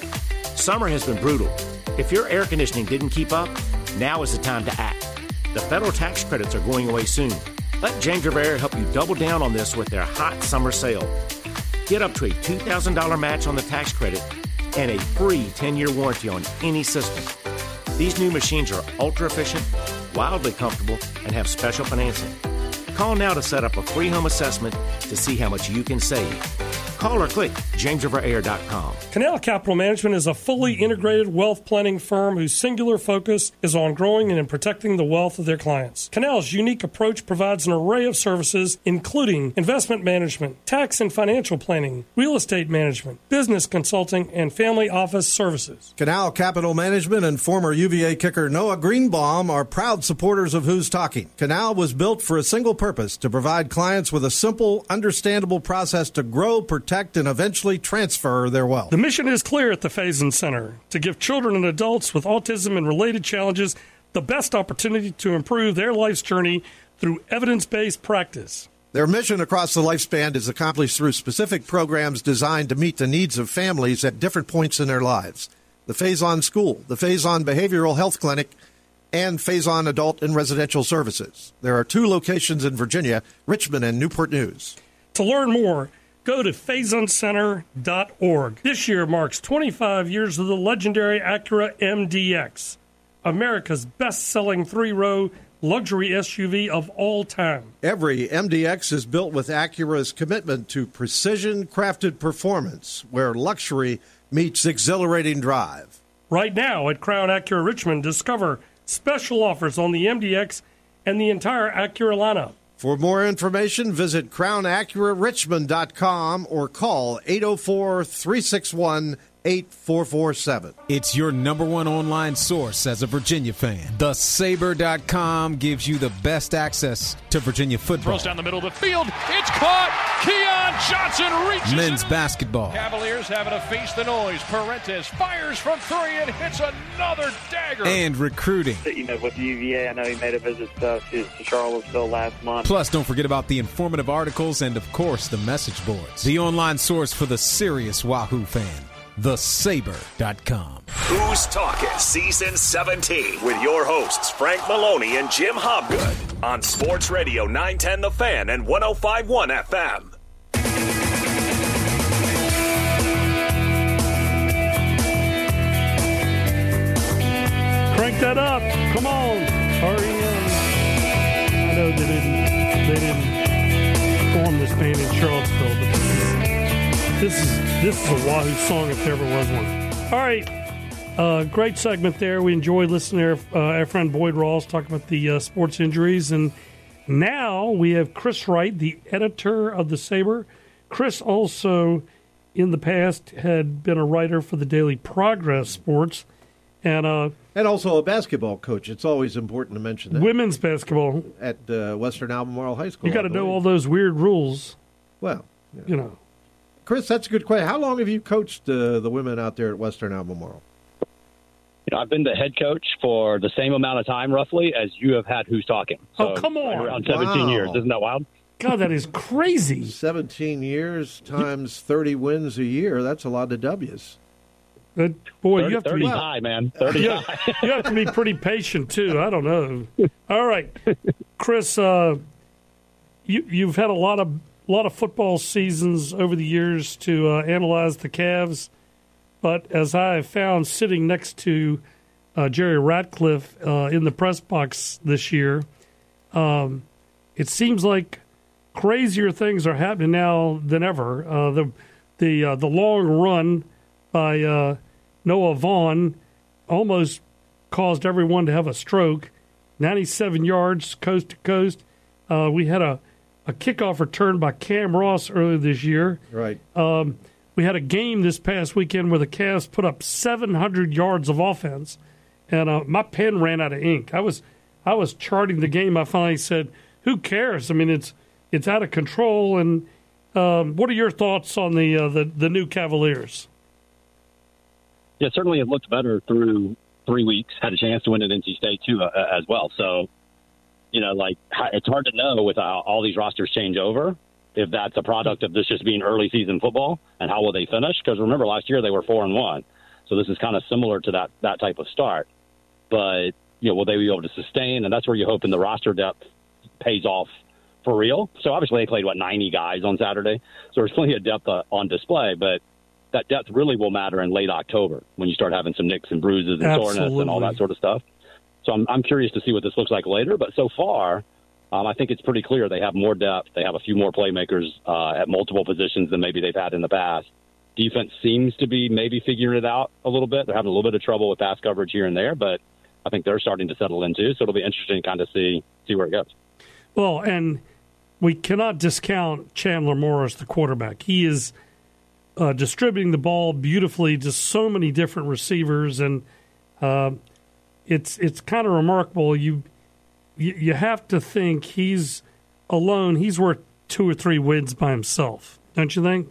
Summer has been brutal. If your air conditioning didn't keep up, now is the time to act. The federal tax credits are going away soon. Let James Rivera help you double down on this with their hot summer sale. Get up to a two thousand dollars match on the tax credit and a free ten-year warranty on any system. These new machines are ultra-efficient, wildly comfortable, and have special financing. Call now to set up a free home assessment to see how much you can save. Call or click james river air dot com. Canal Capital Management is a fully integrated wealth planning firm whose singular focus is on growing and protecting the wealth of their clients. Canal's unique approach provides an array of services, including investment management, tax and financial planning, real estate management, business consulting, and family office services. Canal Capital Management and former U V A kicker Noah Greenbaum are proud supporters of Who's Talking. Canal was built for a single purpose, to provide clients with a simple, understandable process to grow, protect, and eventually transfer their wealth. The mission is clear at the Faison Center, to give children and adults with autism and related challenges the best opportunity to improve their life's journey through evidence-based practice. Their mission across the lifespan is accomplished through specific programs designed to meet the needs of families at different points in their lives. The Faison School, the Faison Behavioral Health Clinic, and Faison Adult and Residential Services. There are two locations in Virginia, Richmond and Newport News. To learn more, go to faison center dot org. This year marks twenty-five years of the legendary Acura M D X, America's best-selling three-row luxury S U V of all time. Every M D X is built with Acura's commitment to precision-crafted performance, where luxury meets exhilarating drive. Right now at Crown Acura Richmond, discover special offers on the M D X and the entire Acura lineup. For more information, visit crown acura richmond dot com or call eight oh four, three six one, eight four four seven. It's your number one online source as a Virginia fan. the saber dot com gives you the best access to Virginia football. Throws down the middle of the field. It's caught. Keon Johnson reaches men's it. basketball. Cavaliers having to face the noise. Parentes fires from three and hits another dagger. And recruiting. You know, with U V A, I know he made a visit uh, to, to Charlottesville last month. Plus, don't forget about the informative articles and, of course, the message boards. The online source for the serious Wahoo fan. the saber dot com. Who's Talking Season seventeen with your hosts Frank Maloney and Jim Hobgood on Sports Radio nine ten The Fan and one oh five point one F M. Crank that up. Come on. Hurry in. I know they didn't, they didn't form this band in Charlottesville, but this is, this is a Wahoo song if there ever was one. All right. Uh, great segment there. We enjoyed listening to our, uh, our friend Boyd Rawls talk about the uh, sports injuries. And now we have Chris Wright, the editor of The Saber. Chris also, in the past, had been a writer for the Daily Progress Sports. And uh, and also a basketball coach. It's always important to mention that. Women's basketball. At uh, Western Albemarle High School. You got to know all those weird rules. Well, yeah. you know. Chris, that's a good question. How long have you coached uh, the women out there at Western Albemarle? You know, I've been the head coach for the same amount of time, roughly, as you have had Who's Talking. So oh, come on. Around seventeen wow. years. Isn't that wild? God, that is crazy. seventeen years times thirty wins a year. That's a lot of W's. Uh, boy, thirty, you have to thirty be high, man. thirty you, high. have, you have to be pretty patient, too. I don't know. All right. Chris, uh, you, you've had a lot of lot of football seasons over the years to uh, analyze the Cavs. But as I have found sitting next to uh, Jerry Ratcliffe uh, in the press box this year, um, it seems like crazier things are happening now than ever. Uh, the the uh, the long run by uh, Noah Vaughn almost caused everyone to have a stroke. ninety-seven yards coast to coast. Uh, we had a, a kickoff return by Cam Ross earlier this year. Right. Um, we had a game this past weekend where the Cavs put up seven hundred yards of offense, and uh, my pen ran out of ink. I was I was charting the game. I finally said, "Who cares? I mean, it's it's out of control." And um, what are your thoughts on the uh, the the new Cavaliers? Yeah, certainly it looked better through three weeks. Had a chance to win at N C State too uh, as well. So, you know, like it's hard to know with uh, all these rosters change over if that's a product of this just being early season football and how will they finish. Because remember, last year they were four and one, so this is kind of similar to that that type of start. But you know, will they be able to sustain? And that's where you hope in the roster depth pays off for real. So obviously they played what ninety guys on Saturday, so there's plenty of depth uh, on display, but that depth really will matter in late October when you start having some nicks and bruises and Absolutely. soreness and all that sort of stuff. So I'm, I'm curious to see what this looks like later. But so far, um, I think it's pretty clear they have more depth. They have a few more playmakers uh, at multiple positions than maybe they've had in the past. Defense seems to be maybe figuring it out a little bit. They're having a little bit of trouble with pass coverage here and there, but I think they're starting to settle in too. So it'll be interesting to kind of see see where it goes. Well, and we cannot discount Chandler Morris, the quarterback. He is Uh, distributing the ball beautifully to so many different receivers, and uh, it's it's kind of remarkable. You, you you have to think he's alone. He's worth two or three wins by himself, don't you think?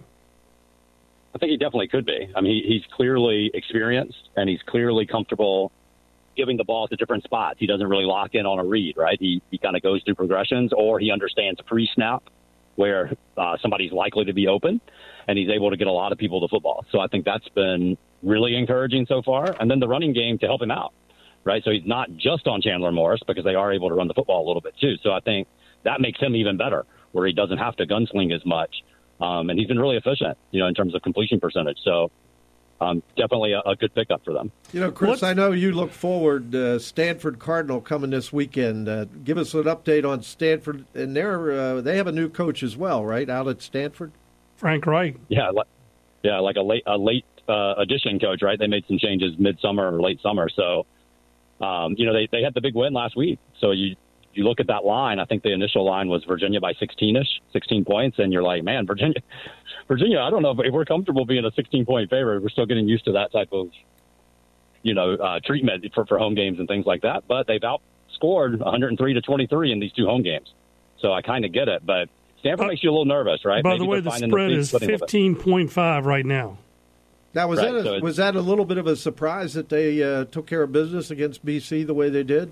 I think he definitely could be. I mean, he, he's clearly experienced, and he's clearly comfortable giving the ball to different spots. He doesn't really lock in on a read, right? He he kind of goes through progressions, or he understands pre-snap where uh, somebody's likely to be open, and he's able to get a lot of people to football. So I think that's been really encouraging so far. And then the running game to help him out, right? So he's not just on Chandler Morris because they are able to run the football a little bit too. So I think that makes him even better, where he doesn't have to gunsling as much. Um, and he's been really efficient, you know, in terms of completion percentage. So um, definitely a, a good pickup for them. You know, Chris, what? I know you look forward uh, Stanford Cardinal coming this weekend. Uh, give us an update on Stanford, and they're uh, they have a new coach as well, right? Out at Stanford, Frank Wright. Yeah, like, yeah, like a late a late uh, addition coach, right? They made some changes midsummer or late summer, so um, you know they they had the big win last week. So you you look at that line. I think the initial line was Virginia by sixteen-ish, sixteen points, and you're like, man, Virginia. Virginia, I don't know if we're comfortable being a sixteen-point favorite. We're still getting used to that type of, you know, uh, treatment for, for home games and things like that. But they've outscored one hundred three to twenty-three in these two home games. So I kind of get it. But Stanford uh, makes you a little nervous, right? By Maybe the way, the spread the is fifteen point five right now. Now, was, right, that a, so was that a little bit of a surprise that they uh, took care of business against B C the way they did?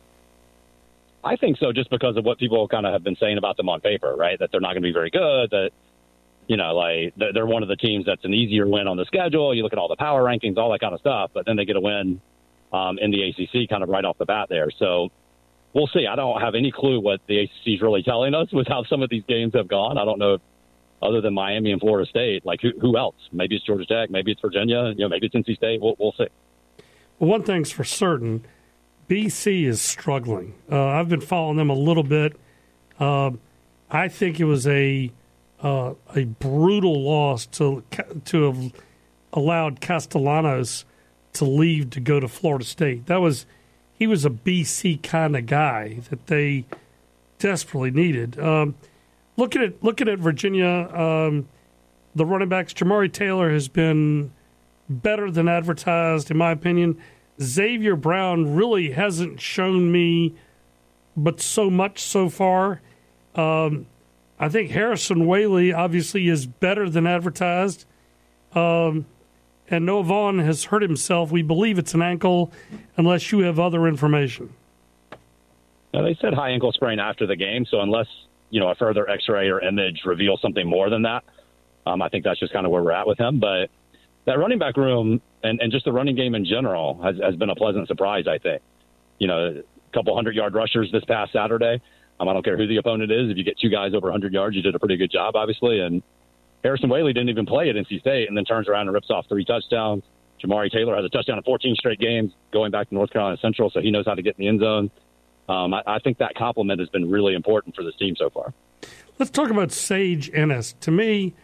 I think so, just because of what people kind of have been saying about them on paper, right? That they're not going to be very good, that you know, like they're one of the teams that's an easier win on the schedule. You look at all the power rankings, all that kind of stuff, but then they get a win um, in the A C C kind of right off the bat there. So we'll see. I don't have any clue what the A C C is really telling us with how some of these games have gone. I don't know if, other than Miami and Florida State, like who, who else? Maybe it's Georgia Tech, maybe it's Virginia, you know, maybe it's N C State. We'll, we'll see. Well, one thing's for certain, B C is struggling. Uh, I've been following them a little bit. Uh, I think it was a Uh, a brutal loss to to have allowed Castellanos to leave to go to Florida State. That was he was a B C kind of guy that they desperately needed. Um, looking at looking at Virginia, um, the running backs, Jamari Taylor has been better than advertised, in my opinion. Xavier Brown really hasn't shown me, but so much so far. Um, I think Harrison Whaley obviously is better than advertised. Um, and Noah Vaughn has hurt himself. We believe it's an ankle unless you have other information. Now, they said high ankle sprain after the game, so unless you know a further X-ray or image reveals something more than that, um, I think that's just kind of where we're at with him. But that running back room and, and just the running game in general has, has been a pleasant surprise, I think. You know, a couple hundred-yard rushers this past Saturday. Um, I don't care who the opponent is. If you get two guys over one hundred yards, you did a pretty good job, obviously. And Harrison Whaley didn't even play at N C State and then turns around and rips off three touchdowns. Jamari Taylor has a touchdown in fourteen straight games going back to North Carolina Central, so he knows how to get in the end zone. Um, I, I think that compliment has been really important for this team so far. Let's talk about Sage Ennis. To me,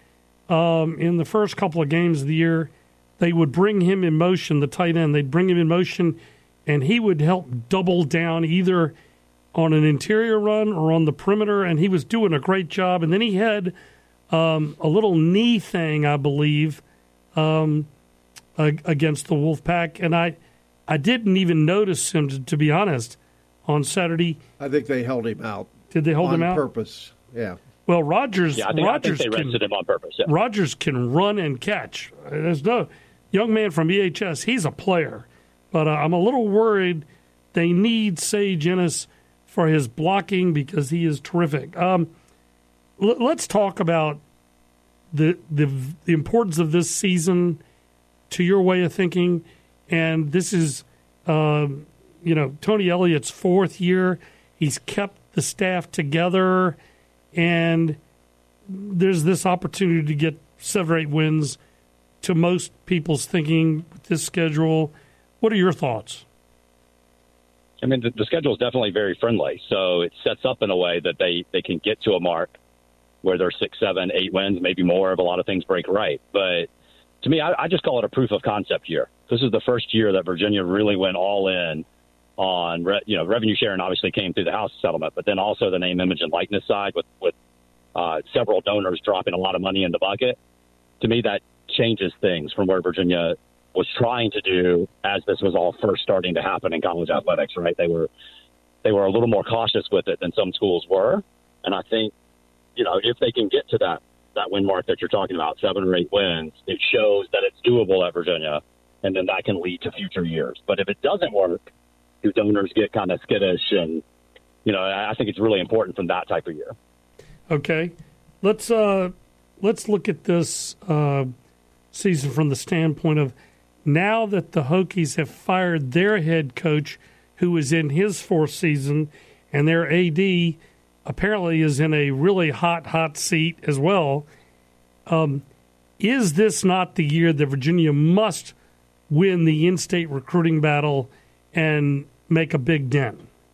um, in the first couple of games of the year, they would bring him in motion, the tight end. They'd bring him in motion, and he would help double down either on an interior run or on the perimeter, and he was doing a great job. And then he had um, a little knee thing, I believe, um, against the Wolfpack, and I, I didn't even notice him, to, to be honest, on Saturday. I think they held him out. Did they hold on him out? On purpose, yeah. Well, Rodgers, yeah, I think, Rodgers I think they rested can, him on purpose. Yeah. Rodgers can run and catch. There's no young man from E H S. He's a player, but uh, I'm a little worried they need Sage Ennis for his blocking because he is terrific. Um, l- let's talk about the, the the importance of this season to your way of thinking, and this is, um, you know, Tony Elliott's fourth year. He's kept the staff together, and there's this opportunity to get seven or eight wins to most people's thinking with this schedule. What are your thoughts? I mean, the, the schedule is definitely very friendly, so it sets up in a way that they, they can get to a mark where they're six, seven, eight wins, maybe more if a lot of things break right. But to me, I, I just call it a proof of concept year. This is the first year that Virginia really went all in on, re, you know, revenue sharing obviously came through the House settlement, but then also the name, image, and likeness side with, with uh, several donors dropping a lot of money in the bucket. To me, that changes things from where Virginia was trying to do as this was all first starting to happen in college athletics, right? They were they were a little more cautious with it than some schools were. And I think, you know, if they can get to that, that win mark that you're talking about, seven or eight wins, it shows that it's doable at Virginia, and then that can lead to future years. But if it doesn't work, do donors get kind of skittish? And, you know, I think it's really important from that type of year. Okay. Let's, uh, let's look at this uh, season from the standpoint of now that the Hokies have fired their head coach, who is in his fourth season, and their A D apparently is in a really hot, hot seat as well. Um, is this not the year that Virginia must win the in-state recruiting battle and make a big dent?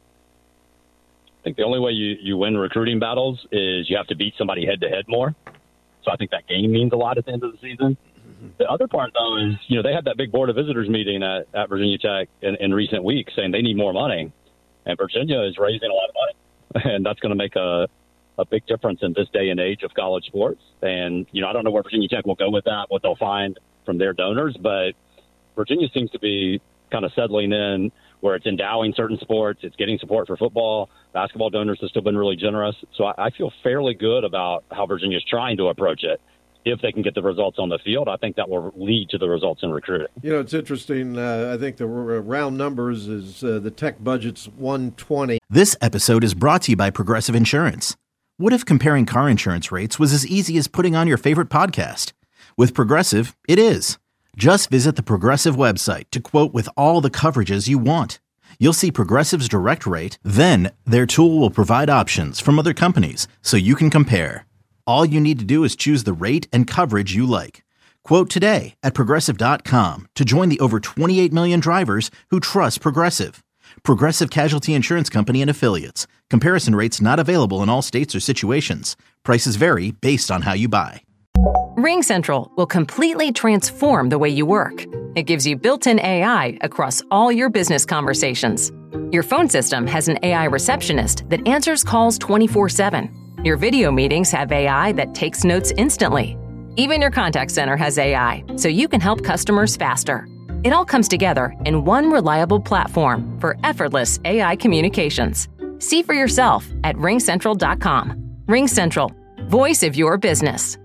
I think the only way you, you win recruiting battles is you have to beat somebody head-to-head more. So I think that game means a lot at the end of the season. The other part, though, is, you know, they had that big Board of Visitors meeting at, at Virginia Tech in, in recent weeks saying they need more money, and Virginia is raising a lot of money, and that's going to make a, a big difference in this day and age of college sports. And, you know, I don't know where Virginia Tech will go with that, what they'll find from their donors, but Virginia seems to be kind of settling in where it's endowing certain sports, it's getting support for football. Basketball donors have still been really generous. So I, I feel fairly good about how Virginia's trying to approach it. If they can get the results on the field, I think that will lead to the results in recruiting. You know, it's interesting. Uh, I think the r- round numbers is uh, the Tech budget's one hundred twenty. This episode is brought to you by Progressive Insurance. What if comparing car insurance rates was as easy as putting on your favorite podcast? With Progressive, it is. Just visit the Progressive website to quote with all the coverages you want. You'll see Progressive's direct rate, then their tool will provide options from other companies so you can compare. All you need to do is choose the rate and coverage you like. Quote today at Progressive dot com to join the over twenty-eight million drivers who trust Progressive. Progressive Casualty Insurance Company and Affiliates. Comparison rates not available in all states or situations. Prices vary based on how you buy. RingCentral will completely transform the way you work. It gives you built-in A I across all your business conversations. Your phone system has an A I receptionist that answers calls twenty-four seven. Your video meetings have A I that takes notes instantly. Even your contact center has A I, so you can help customers faster. It all comes together in one reliable platform for effortless A I communications. See for yourself at ring central dot com. RingCentral, voice of your business.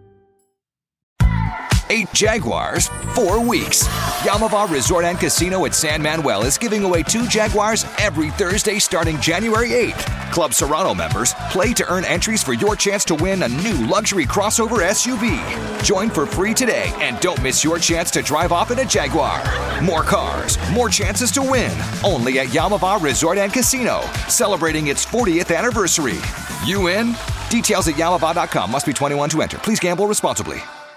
Eight Jaguars, four weeks. Yamava Resort and Casino at San Manuel is giving away two Jaguars every Thursday starting January eighth. Club Serrano members play to earn entries for your chance to win a new luxury crossover S U V. Join for free today and don't miss your chance to drive off in a Jaguar. More cars, more chances to win. Only at Yamava Resort and Casino, celebrating its fortieth anniversary. You in? Details at yamava dot com. Must be twenty-one to enter. Please gamble responsibly.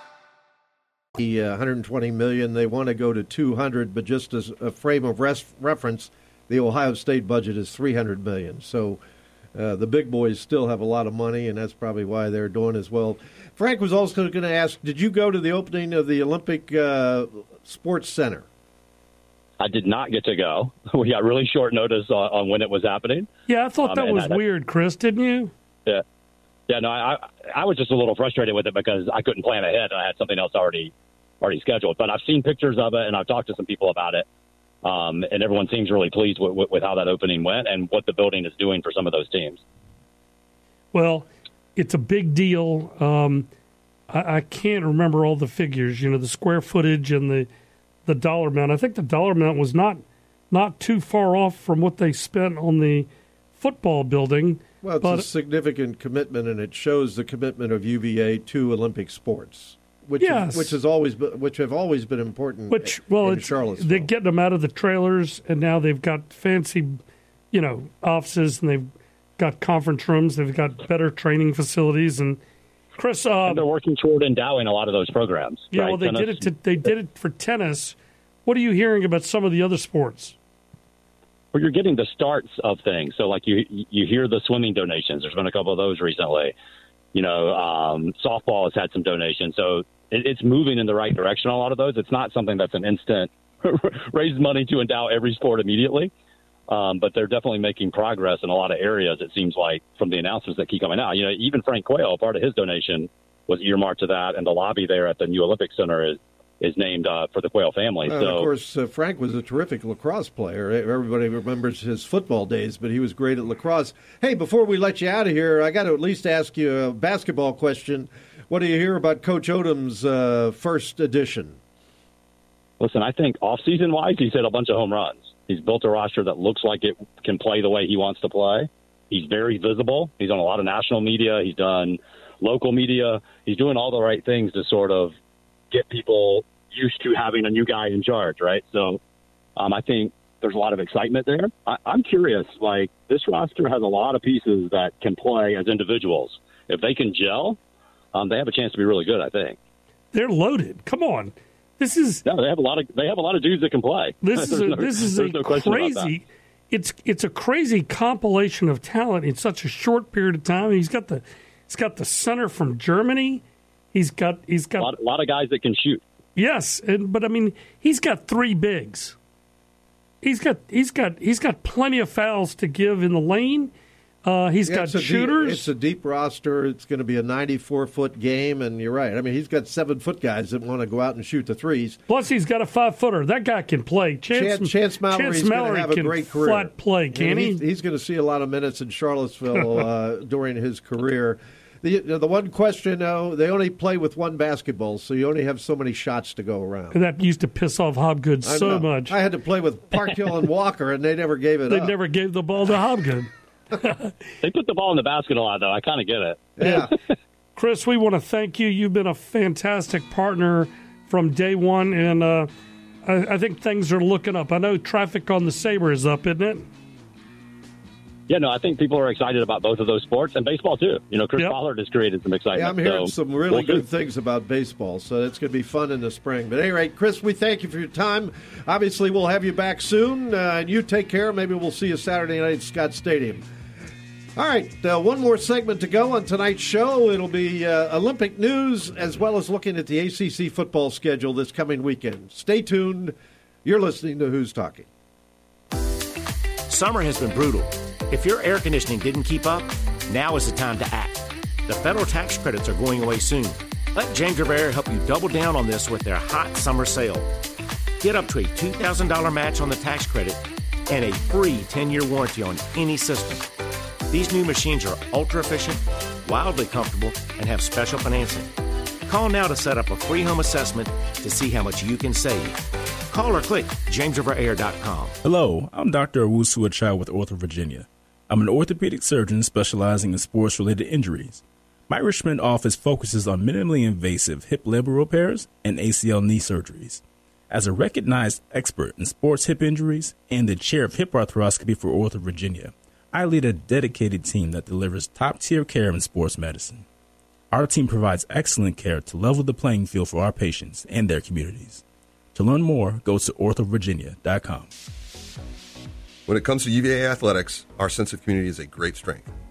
The uh, one hundred twenty million dollars, they want to go to two hundred, but just as a frame of res- reference, the Ohio State budget is three hundred million dollars. So Uh, the big boys still have a lot of money, and that's probably why they're doing as well. Frank was also going to ask, did you go to the opening of the Olympic uh, Sports Center? I did not get to go. We got really short notice on, on when it was happening. Yeah, I thought Um, that and was I- weird, Chris, didn't you? Yeah. Yeah, no, I I was just a little frustrated with it because I couldn't plan ahead and I had something else already already scheduled. But I've seen pictures of it and I've talked to some people about it. Um, and everyone seems really pleased with, with, with how that opening went and what the building is doing for some of those teams. Well, it's a big deal. Um, I, I can't remember all the figures, you know, the square footage and the the dollar amount. I think the dollar amount was not not too far off from what they spent on the football building. Well, it's but, a significant commitment, and it shows the commitment of U V A to Olympic sports, which Yes. is, which has always been, which have always been important. Which well, in it's, Charlottesville. they're getting them out of the trailers, and now they've got fancy, you know, offices, and they've got conference rooms. They've got better training facilities, and Chris, uh, and they're working toward endowing a lot of those programs. yeah, right? well, they Tennis- did it. To, they did it for tennis. What are you hearing about some of the other sports? Well, you're getting the starts of things. So, like, you you hear the swimming donations. There's been a couple of those recently. You know, um, softball has had some donations. So it, it's moving in the right direction on a lot of those. It's not something that's an instant raise money to endow every sport immediately. Um, but they're definitely making progress in a lot of areas, it seems like, from the announcements that keep coming out. You know, even Frank Quayle, part of his donation was earmarked to that, and the lobby there at the new Olympic Center is is named uh, for the Quayle family. And so, of course, uh, Frank was a terrific lacrosse player. Everybody remembers his football days, but he was great at lacrosse. Hey, before we let you out of here, I got to at least ask you a basketball question. What do you hear about Coach Odom's uh, first edition? listen, I think off-season wise, he's hit a bunch of home runs. He's built a roster that looks like it can play the way he wants to play. He's very visible. He's on a lot of national media. He's done local media. He's doing all the right things to sort of get people used to having a new guy in charge, right? So um, I think there's a lot of excitement there. I, I'm curious, like, this roster has a lot of pieces that can play as individuals. If they can gel, um, they have a chance to be really good, I think. They're loaded. Come on. This is no. They have a lot of they have a lot of dudes that can play. This is a, no, this is a no question about that. crazy. It's it's a crazy compilation of talent in such a short period of time. He's got the he's got the center from Germany. He's got he's got a lot, a lot of guys that can shoot. Yes, and but I mean he's got three bigs. He's got he's got he's got plenty of fouls to give in the lane. Uh, he's Yeah, got it's a shooters. Deep, it's a deep roster. It's going to be a ninety-four foot game, and you're right. I mean, he's got seven-foot guys that want to go out and shoot the threes. Plus, he's got a five-footer. That guy can play. Chance, Chance, Chance Mallory's Chance going Mallory to have a can great career. flat play, can And he? He's, he's going to see a lot of minutes in Charlottesville uh, during his career. The the one question, though, they only play with one basketball, so you only have so many shots to go around. And that used to piss off Hobgood I so know. much. I had to play with Parkhill and Walker, and they never gave it They up. never gave the ball to Hobgood. They put the ball in the basket a lot, though. I kind of get it. Yeah. Chris, we want to thank you. You've been a fantastic partner from day one, and uh, I, I think things are looking up. I know traffic on the Sabre is up, isn't it? Yeah, no, I think people are excited about both of those sports and baseball, too. You know, Chris Yep. Pollard has created some excitement. Yeah, I'm hearing so some really we'll good see. things about baseball, so it's going to be fun in the spring. But at any rate, Chris, we thank you for your time. Obviously, we'll have you back soon, uh, and you take care. Maybe we'll see you Saturday night at Scott Stadium. All right, uh, one more segment to go on tonight's show. It'll be uh, Olympic news as well as looking at the A C C football schedule this coming weekend. Stay tuned. You're listening to Who's Talking. Summer has been brutal. If your air conditioning didn't keep up, now is the time to act. The federal tax credits are going away soon. Let James Rivera help you double down on this with their hot summer sale. Get up to a two thousand dollars match on the tax credit and a free ten-year warranty on any system. These new machines are ultra-efficient, wildly comfortable, and have special financing. Call now to set up a free home assessment to see how much you can save. Call or click james river air dot com. Hello, I'm Doctor Owusu Achai with Ortho Virginia. I'm an orthopedic surgeon specializing in sports-related injuries. My Richmond office focuses on minimally invasive hip limb repairs and A C L knee surgeries. As a recognized expert in sports hip injuries and the chair of hip arthroscopy for Ortho Virginia, I lead a dedicated team that delivers top-tier care in sports medicine. Our team provides excellent care to level the playing field for our patients and their communities. To learn more, go to ortho virginia dot com. When it comes to U V A athletics, our sense of community is a great strength.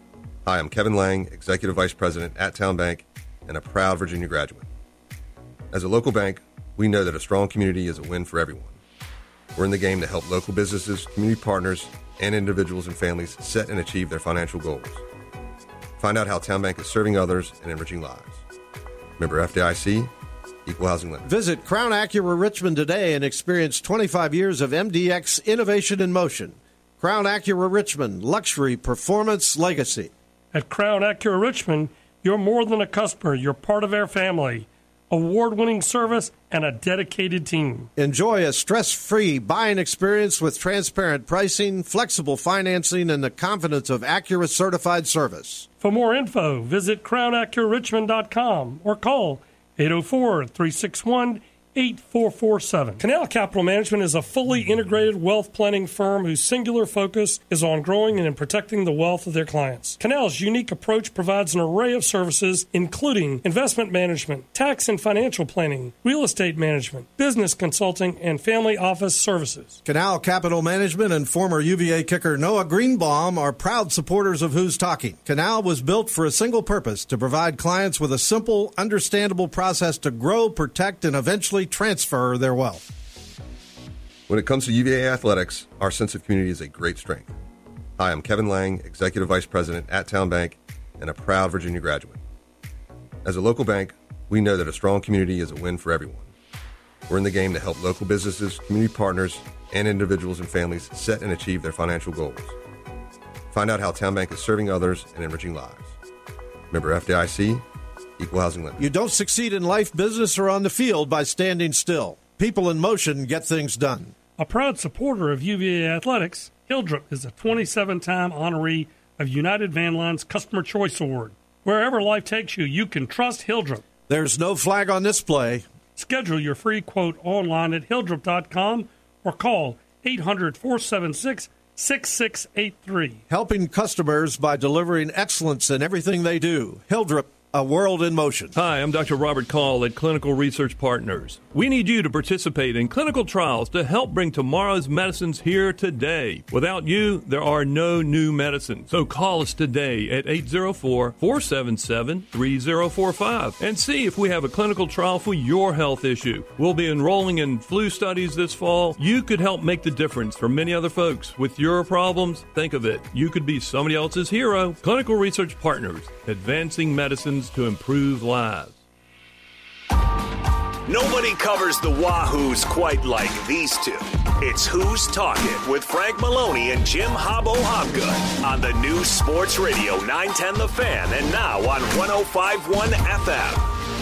Hi, I'm Kevin Lang, Executive Vice President at Town Bank and a proud Virginia graduate. As a local bank, we know that a strong community is a win for everyone. We're in the game to help local businesses, community partners, and individuals and families set and achieve their financial goals. Find out how Town Bank is serving others and enriching lives. Member F D I C, Equal Housing Lender. Visit Crown Acura Richmond today and experience twenty-five years of M D X innovation in motion. Crown Acura Richmond, luxury, performance, legacy. At Crown Acura Richmond, you're more than a customer. You're part of our family. Award-winning service and a dedicated team. Enjoy a stress-free buying experience with transparent pricing, flexible financing, and the confidence of Acura certified service. For more info, visit crown acura richmond dot com or call eight oh four, three six one, eight four four seven. Canal Capital Management is a fully integrated wealth planning firm whose singular focus is on growing and in protecting the wealth of their clients. Canal's unique approach provides an array of services, including investment management, tax and financial planning, real estate management, business consulting, and family office services. Canal Capital Management and former U V A kicker Noah Greenbaum are proud supporters of Who's Talking. Canal was built for a single purpose, to provide clients with a simple, understandable process to grow, protect, and eventually transfer their wealth. When it comes to U V A athletics, our sense of community is a great strength. Hi, I'm Kevin Lang, Executive Vice President at Town Bank and a proud Virginia graduate. As a local bank, we know that a strong community is a win for everyone. We're in the game to help local businesses, community partners, and individuals and families set and achieve their financial goals. Find out how Town Bank is serving others and enriching lives. Member F D I C, Equal Housing Lender. You don't succeed in life, business, or on the field by standing still. People in motion get things done. A proud supporter of U V A Athletics, Hildreth is a twenty-seven-time honoree of United Van Line's Customer Choice Award. Wherever life takes you, you can trust Hildreth. There's no flag on this play. Schedule your free quote online at hildreth dot com or call eight hundred, four seven six, six six eight three. Helping customers by delivering excellence in everything they do. Hildreth, a world in motion. Hi, I'm Doctor Robert Call at Clinical Research Partners. We need you to participate in clinical trials to help bring tomorrow's medicines here today. Without you, there are no new medicines. So call us today at eight oh four, four seven seven, three oh four five and see if we have a clinical trial for your health issue. We'll be enrolling in flu studies this fall. You could help make the difference for many other folks. With your problems, think of it. You could be somebody else's hero. Clinical Research Partners, advancing medicines to improve lives. Nobody covers the Wahoos quite like these two. It's Who's Talking with Frank Maloney and Jim Hobbo Hobgood on the new Sports Radio nine ten The Fan and now on one oh five point one F M.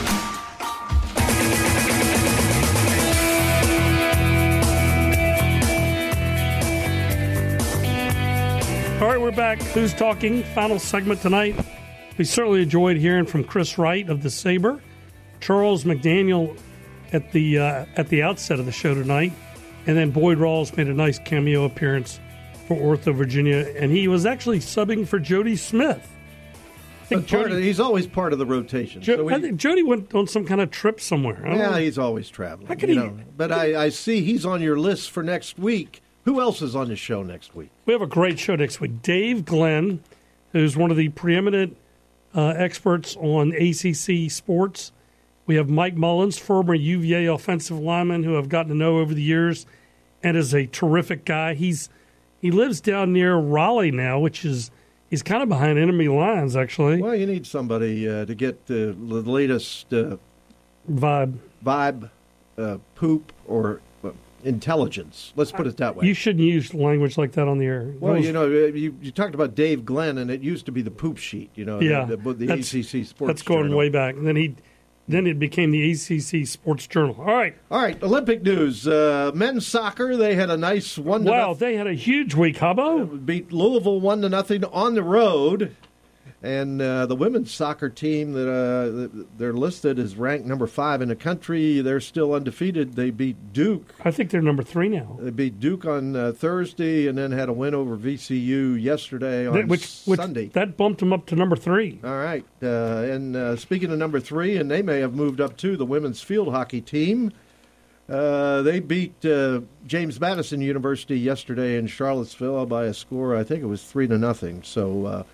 All right, we're back. Who's Talking? Final segment tonight. We certainly enjoyed hearing from Chris Wright of the Sabre, Charles McDaniel at the uh, at the outset of the show tonight, and then Boyd Rawls made a nice cameo appearance for Ortho Virginia, and he was actually subbing for Jody Smith. I think Jody, of, he's always part of the rotation. Jo- so we, I think Jody went on some kind of trip somewhere. Yeah, know. he's always traveling. How can you he, know. But I, I see he's on your list for next week. Who else is on the show next week? We have a great show next week. Dave Glenn, who's one of the preeminent Uh, experts on A C C sports. We have Mike Mullins, former U V A offensive lineman who I've gotten to know over the years and is a terrific guy. He's he lives down near Raleigh now, which is he's kind of behind enemy lines, actually. Well, you need somebody uh, to get the, the latest uh, vibe, vibe, uh, poop, or uh, intelligence. Let's put it that way. You shouldn't use language like that on the air. Well, was, you know, you, you talked about Dave Glenn, and it used to be the poop sheet. You know, yeah, the, the, the A C C Sports. That's going Journal. way back. And then he, then it became the A C C Sports Journal. All right, all right. Olympic news: uh, men's soccer. They had a nice one. Wow, to they had a huge week, Hubbo. Beat Louisville one to nothing on the road. And uh, the women's soccer team that uh, they're listed as ranked number five in the country. They're still undefeated. They beat Duke. I think they're number three now. They beat Duke on uh, Thursday, and then had a win over V C U yesterday on that, which, which, Sunday. That bumped them up to number three. All right. Uh, and uh, speaking of number three, and they may have moved up too, the women's field hockey team. Uh, they beat uh, James Madison University yesterday in Charlottesville by a score. I think it was three to nothing. So. Uh,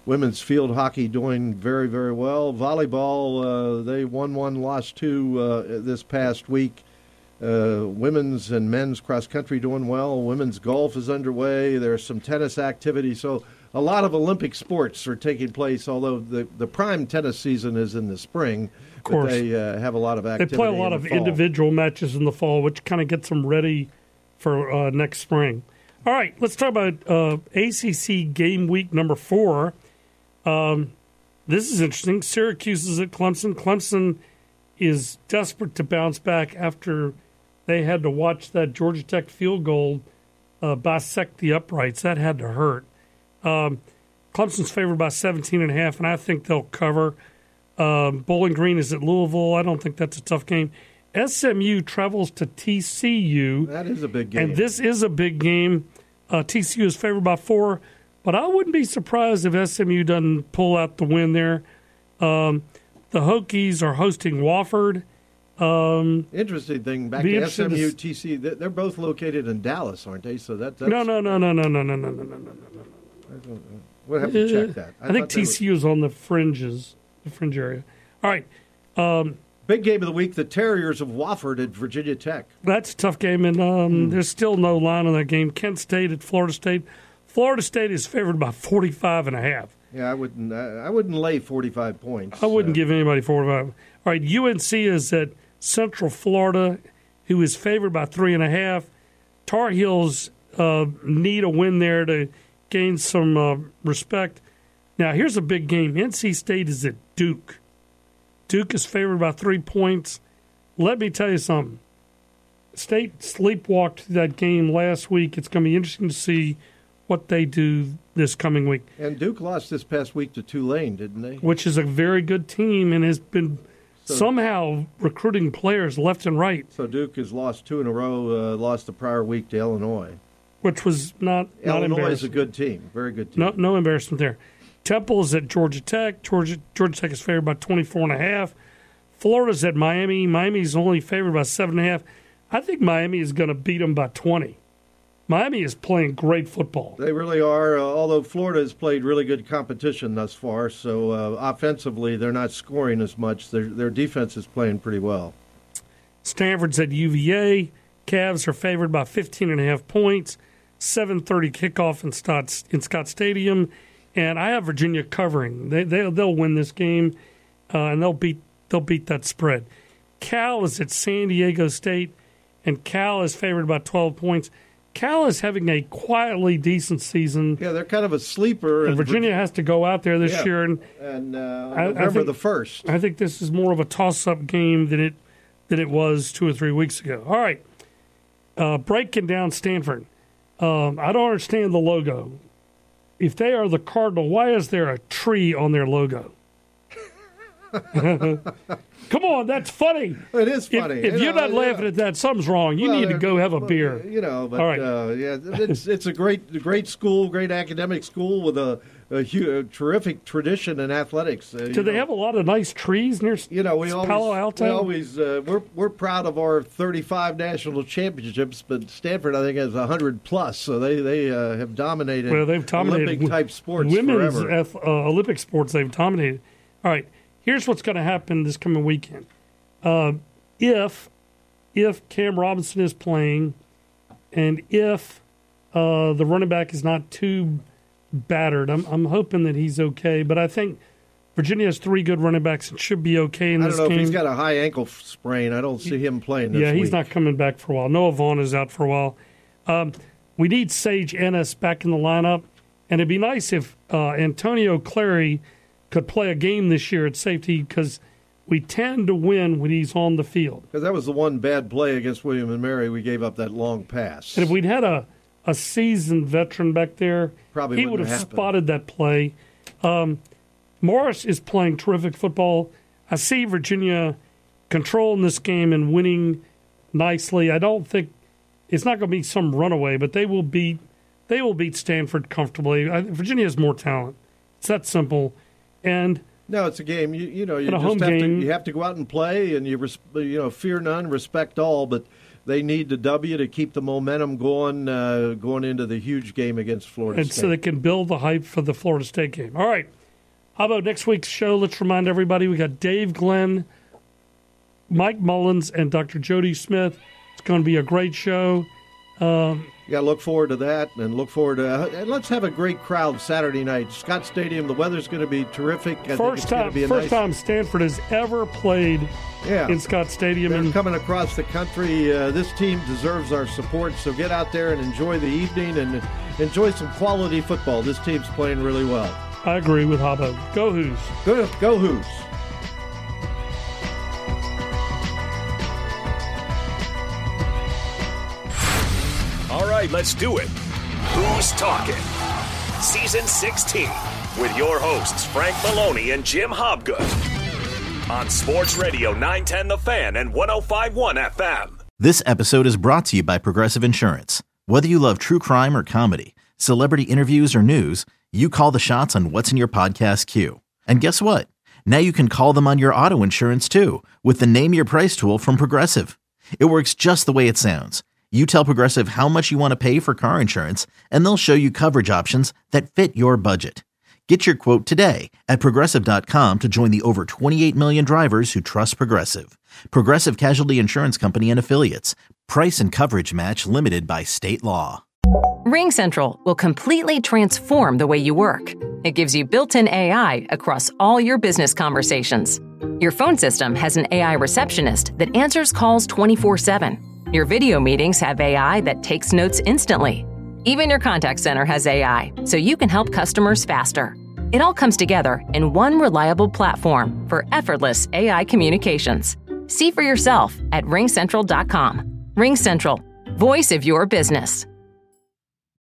Women's field hockey doing very, very well. Volleyball, uh, they won one, lost two uh, this past week. Uh, women's and men's cross country doing well. Women's golf is underway. There's some tennis activity. So a lot of Olympic sports are taking place, although the, the prime tennis season is in the spring. Of course. But they uh, have a lot of activity. They play a lot in the of fall. individual matches in the fall, which kind of gets them ready for uh, next spring. All right, let's talk about uh, A C C game week number four. Um, this is interesting. Syracuse is at Clemson. Clemson is desperate to bounce back after they had to watch that Georgia Tech field goal uh, bisect the uprights. That had to hurt. Um, Clemson's favored by seventeen and a half, and I think they'll cover. Um, Bowling Green is at Louisville. I don't think that's a tough game. S M U travels to T C U. That is a big game. And this is a big game. Uh, T C U is favored by four, but I wouldn't be surprised if S M U doesn't pull out the win there. Um, the Hokies are hosting Wofford. Um, Interesting thing, back to S M U, T C U, they're both located in Dallas, aren't they? So that, that's, no, no, no, no, no, no, no, no, no, no, no, no. We'll have to check that. I, I think T C U is on the fringes, the fringe area. All right. Um, Big game of the week, the Terriers of Wofford at Virginia Tech. That's a tough game, and um, mm. there's still no line on that game. Kent State at Florida State. Florida State is favored by forty-five and a half. Yeah, I wouldn't. I wouldn't lay forty-five points. I wouldn't uh, give anybody forty-five. All right, U N C is at Central Florida, who is favored by three and a half. Tar Heels uh, need a win there to gain some uh, respect. Now, here's a big game. N C State is at Duke. Duke is favored by three points. Let me tell you something. State sleepwalked that game last week. It's going to be interesting to see what they do this coming week. And Duke lost this past week to Tulane, didn't they? Which is a very good team and has been so, somehow recruiting players left and right. So Duke has lost two in a row, uh, lost the prior week to Illinois. Which was not, not Illinois embarrassing. is a good team, very good team. No, no embarrassment there. Temple is at Georgia Tech. Georgia Georgia Tech is favored by twenty-four and a half. Florida's at Miami. Miami's only favored by seven and a half. I think Miami is going to beat them by twenty. Miami is playing great football. They really are, uh, although Florida has played really good competition thus far. So uh, offensively, they're not scoring as much. Their, their defense is playing pretty well. Stanford's at U V A. Cavs are favored by fifteen and a half points. seven thirty kickoff in Scott, in Scott Stadium. And I have Virginia covering. They, they, they'll win this game, uh, and they'll beat they'll beat that spread. Cal is at San Diego State, and Cal is favored by twelve points. Cal is having a quietly decent season. Yeah, they're kind of a sleeper. And Virginia has to go out there this yeah. year. And, and uh, I, November I think, the first. I think this is more of a toss-up game than it than it was two or three weeks ago. All right, uh, breaking down Stanford. Um, I don't understand the logo. If they are the Cardinal, why is there a tree on their logo? Come on, that's funny. It is funny. If, if you you're know, not laughing yeah. at that, something's wrong. You well, need to go have a well, beer. You know, but all right. uh, yeah, it's it's a great great school, great academic school with a, a, hu- a terrific tradition in athletics. Uh, Do they know. have a lot of nice trees near you know, we Palo always, Alto? We always uh, we're we're proud of our thirty-five national championships, but Stanford I think has one hundred plus, so they they uh, have dominated. Well, they've dominated Olympic type sports women's forever. Ath- uh, Olympic sports. They've dominated. All right. Here's what's going to happen this coming weekend. Uh, if if Cam Robinson is playing, and if uh, the running back is not too battered, I'm I'm hoping that he's okay. But I think Virginia has three good running backs and should be okay in I this don't know game. if he's got a high ankle sprain. I don't see him playing this yeah, he's week. not coming back for a while. Noah Vaughn is out for a while. Um, we need Sage Ennis back in the lineup, and it'd be nice if uh, Antonio Clary could play a game this year at safety because we tend to win when he's on the field. Because that was the one bad play against William and Mary. We gave up that long pass. And if we'd had a, a seasoned veteran back there, Probably he would wouldn't have happen. spotted that play. Um, Morris is playing terrific football. I see Virginia controlling this game and winning nicely. I don't think it's not going to be some runaway, but they will beat they will beat Stanford comfortably. I, Virginia has more talent. It's that simple. And no, it's a game. You you know you a just home have game. to you have to go out and play, and you res, you know fear none, respect all. But they need the W to keep the momentum going uh, going into the huge game against Florida and State. so they can build the hype for the Florida State game. All right, How about next week's show? Let's remind everybody we got Dave Glenn, Mike Mullins, and Doctor Jody Smith. It's going to be a great show. Um, you got to look forward to that, and look forward to. Uh, and let's have a great crowd Saturday night. Scott Stadium. The weather's going to be terrific. I first think it's time, be a first nice... time Stanford has ever played yeah. in Scott Stadium. They're and coming across the country. Uh, this team deserves our support. So get out there and enjoy the evening and enjoy some quality football. This team's playing really well. I agree with Hobbo. Go Hoos. Go, go Hoos. All right, let's do it. Who's Talking? Season sixteen with your hosts Frank Maloney and Jim Hobgood on Sports Radio nine ten The Fan and one oh five point one F M. This episode is brought to you by Progressive Insurance. Whether you love true crime or comedy, celebrity interviews or news, you call the shots on what's in your podcast queue. And guess what? Now you can call them on your auto insurance too with the Name Your Price tool from Progressive. It works just the way it sounds. You tell Progressive how much you want to pay for car insurance, and they'll show you coverage options that fit your budget. Get your quote today at Progressive dot com to join the over twenty-eight million drivers who trust Progressive. Progressive Casualty Insurance Company and Affiliates. Price and coverage match limited by state law. RingCentral will completely transform the way you work. It gives you built-in A I across all your business conversations. Your phone system has an A I receptionist that answers calls twenty-four seven. Your video meetings have A I that takes notes instantly. Even your contact center has A I, so you can help customers faster. It all comes together in one reliable platform for effortless A I communications. See for yourself at ring central dot com. RingCentral, voice of your business.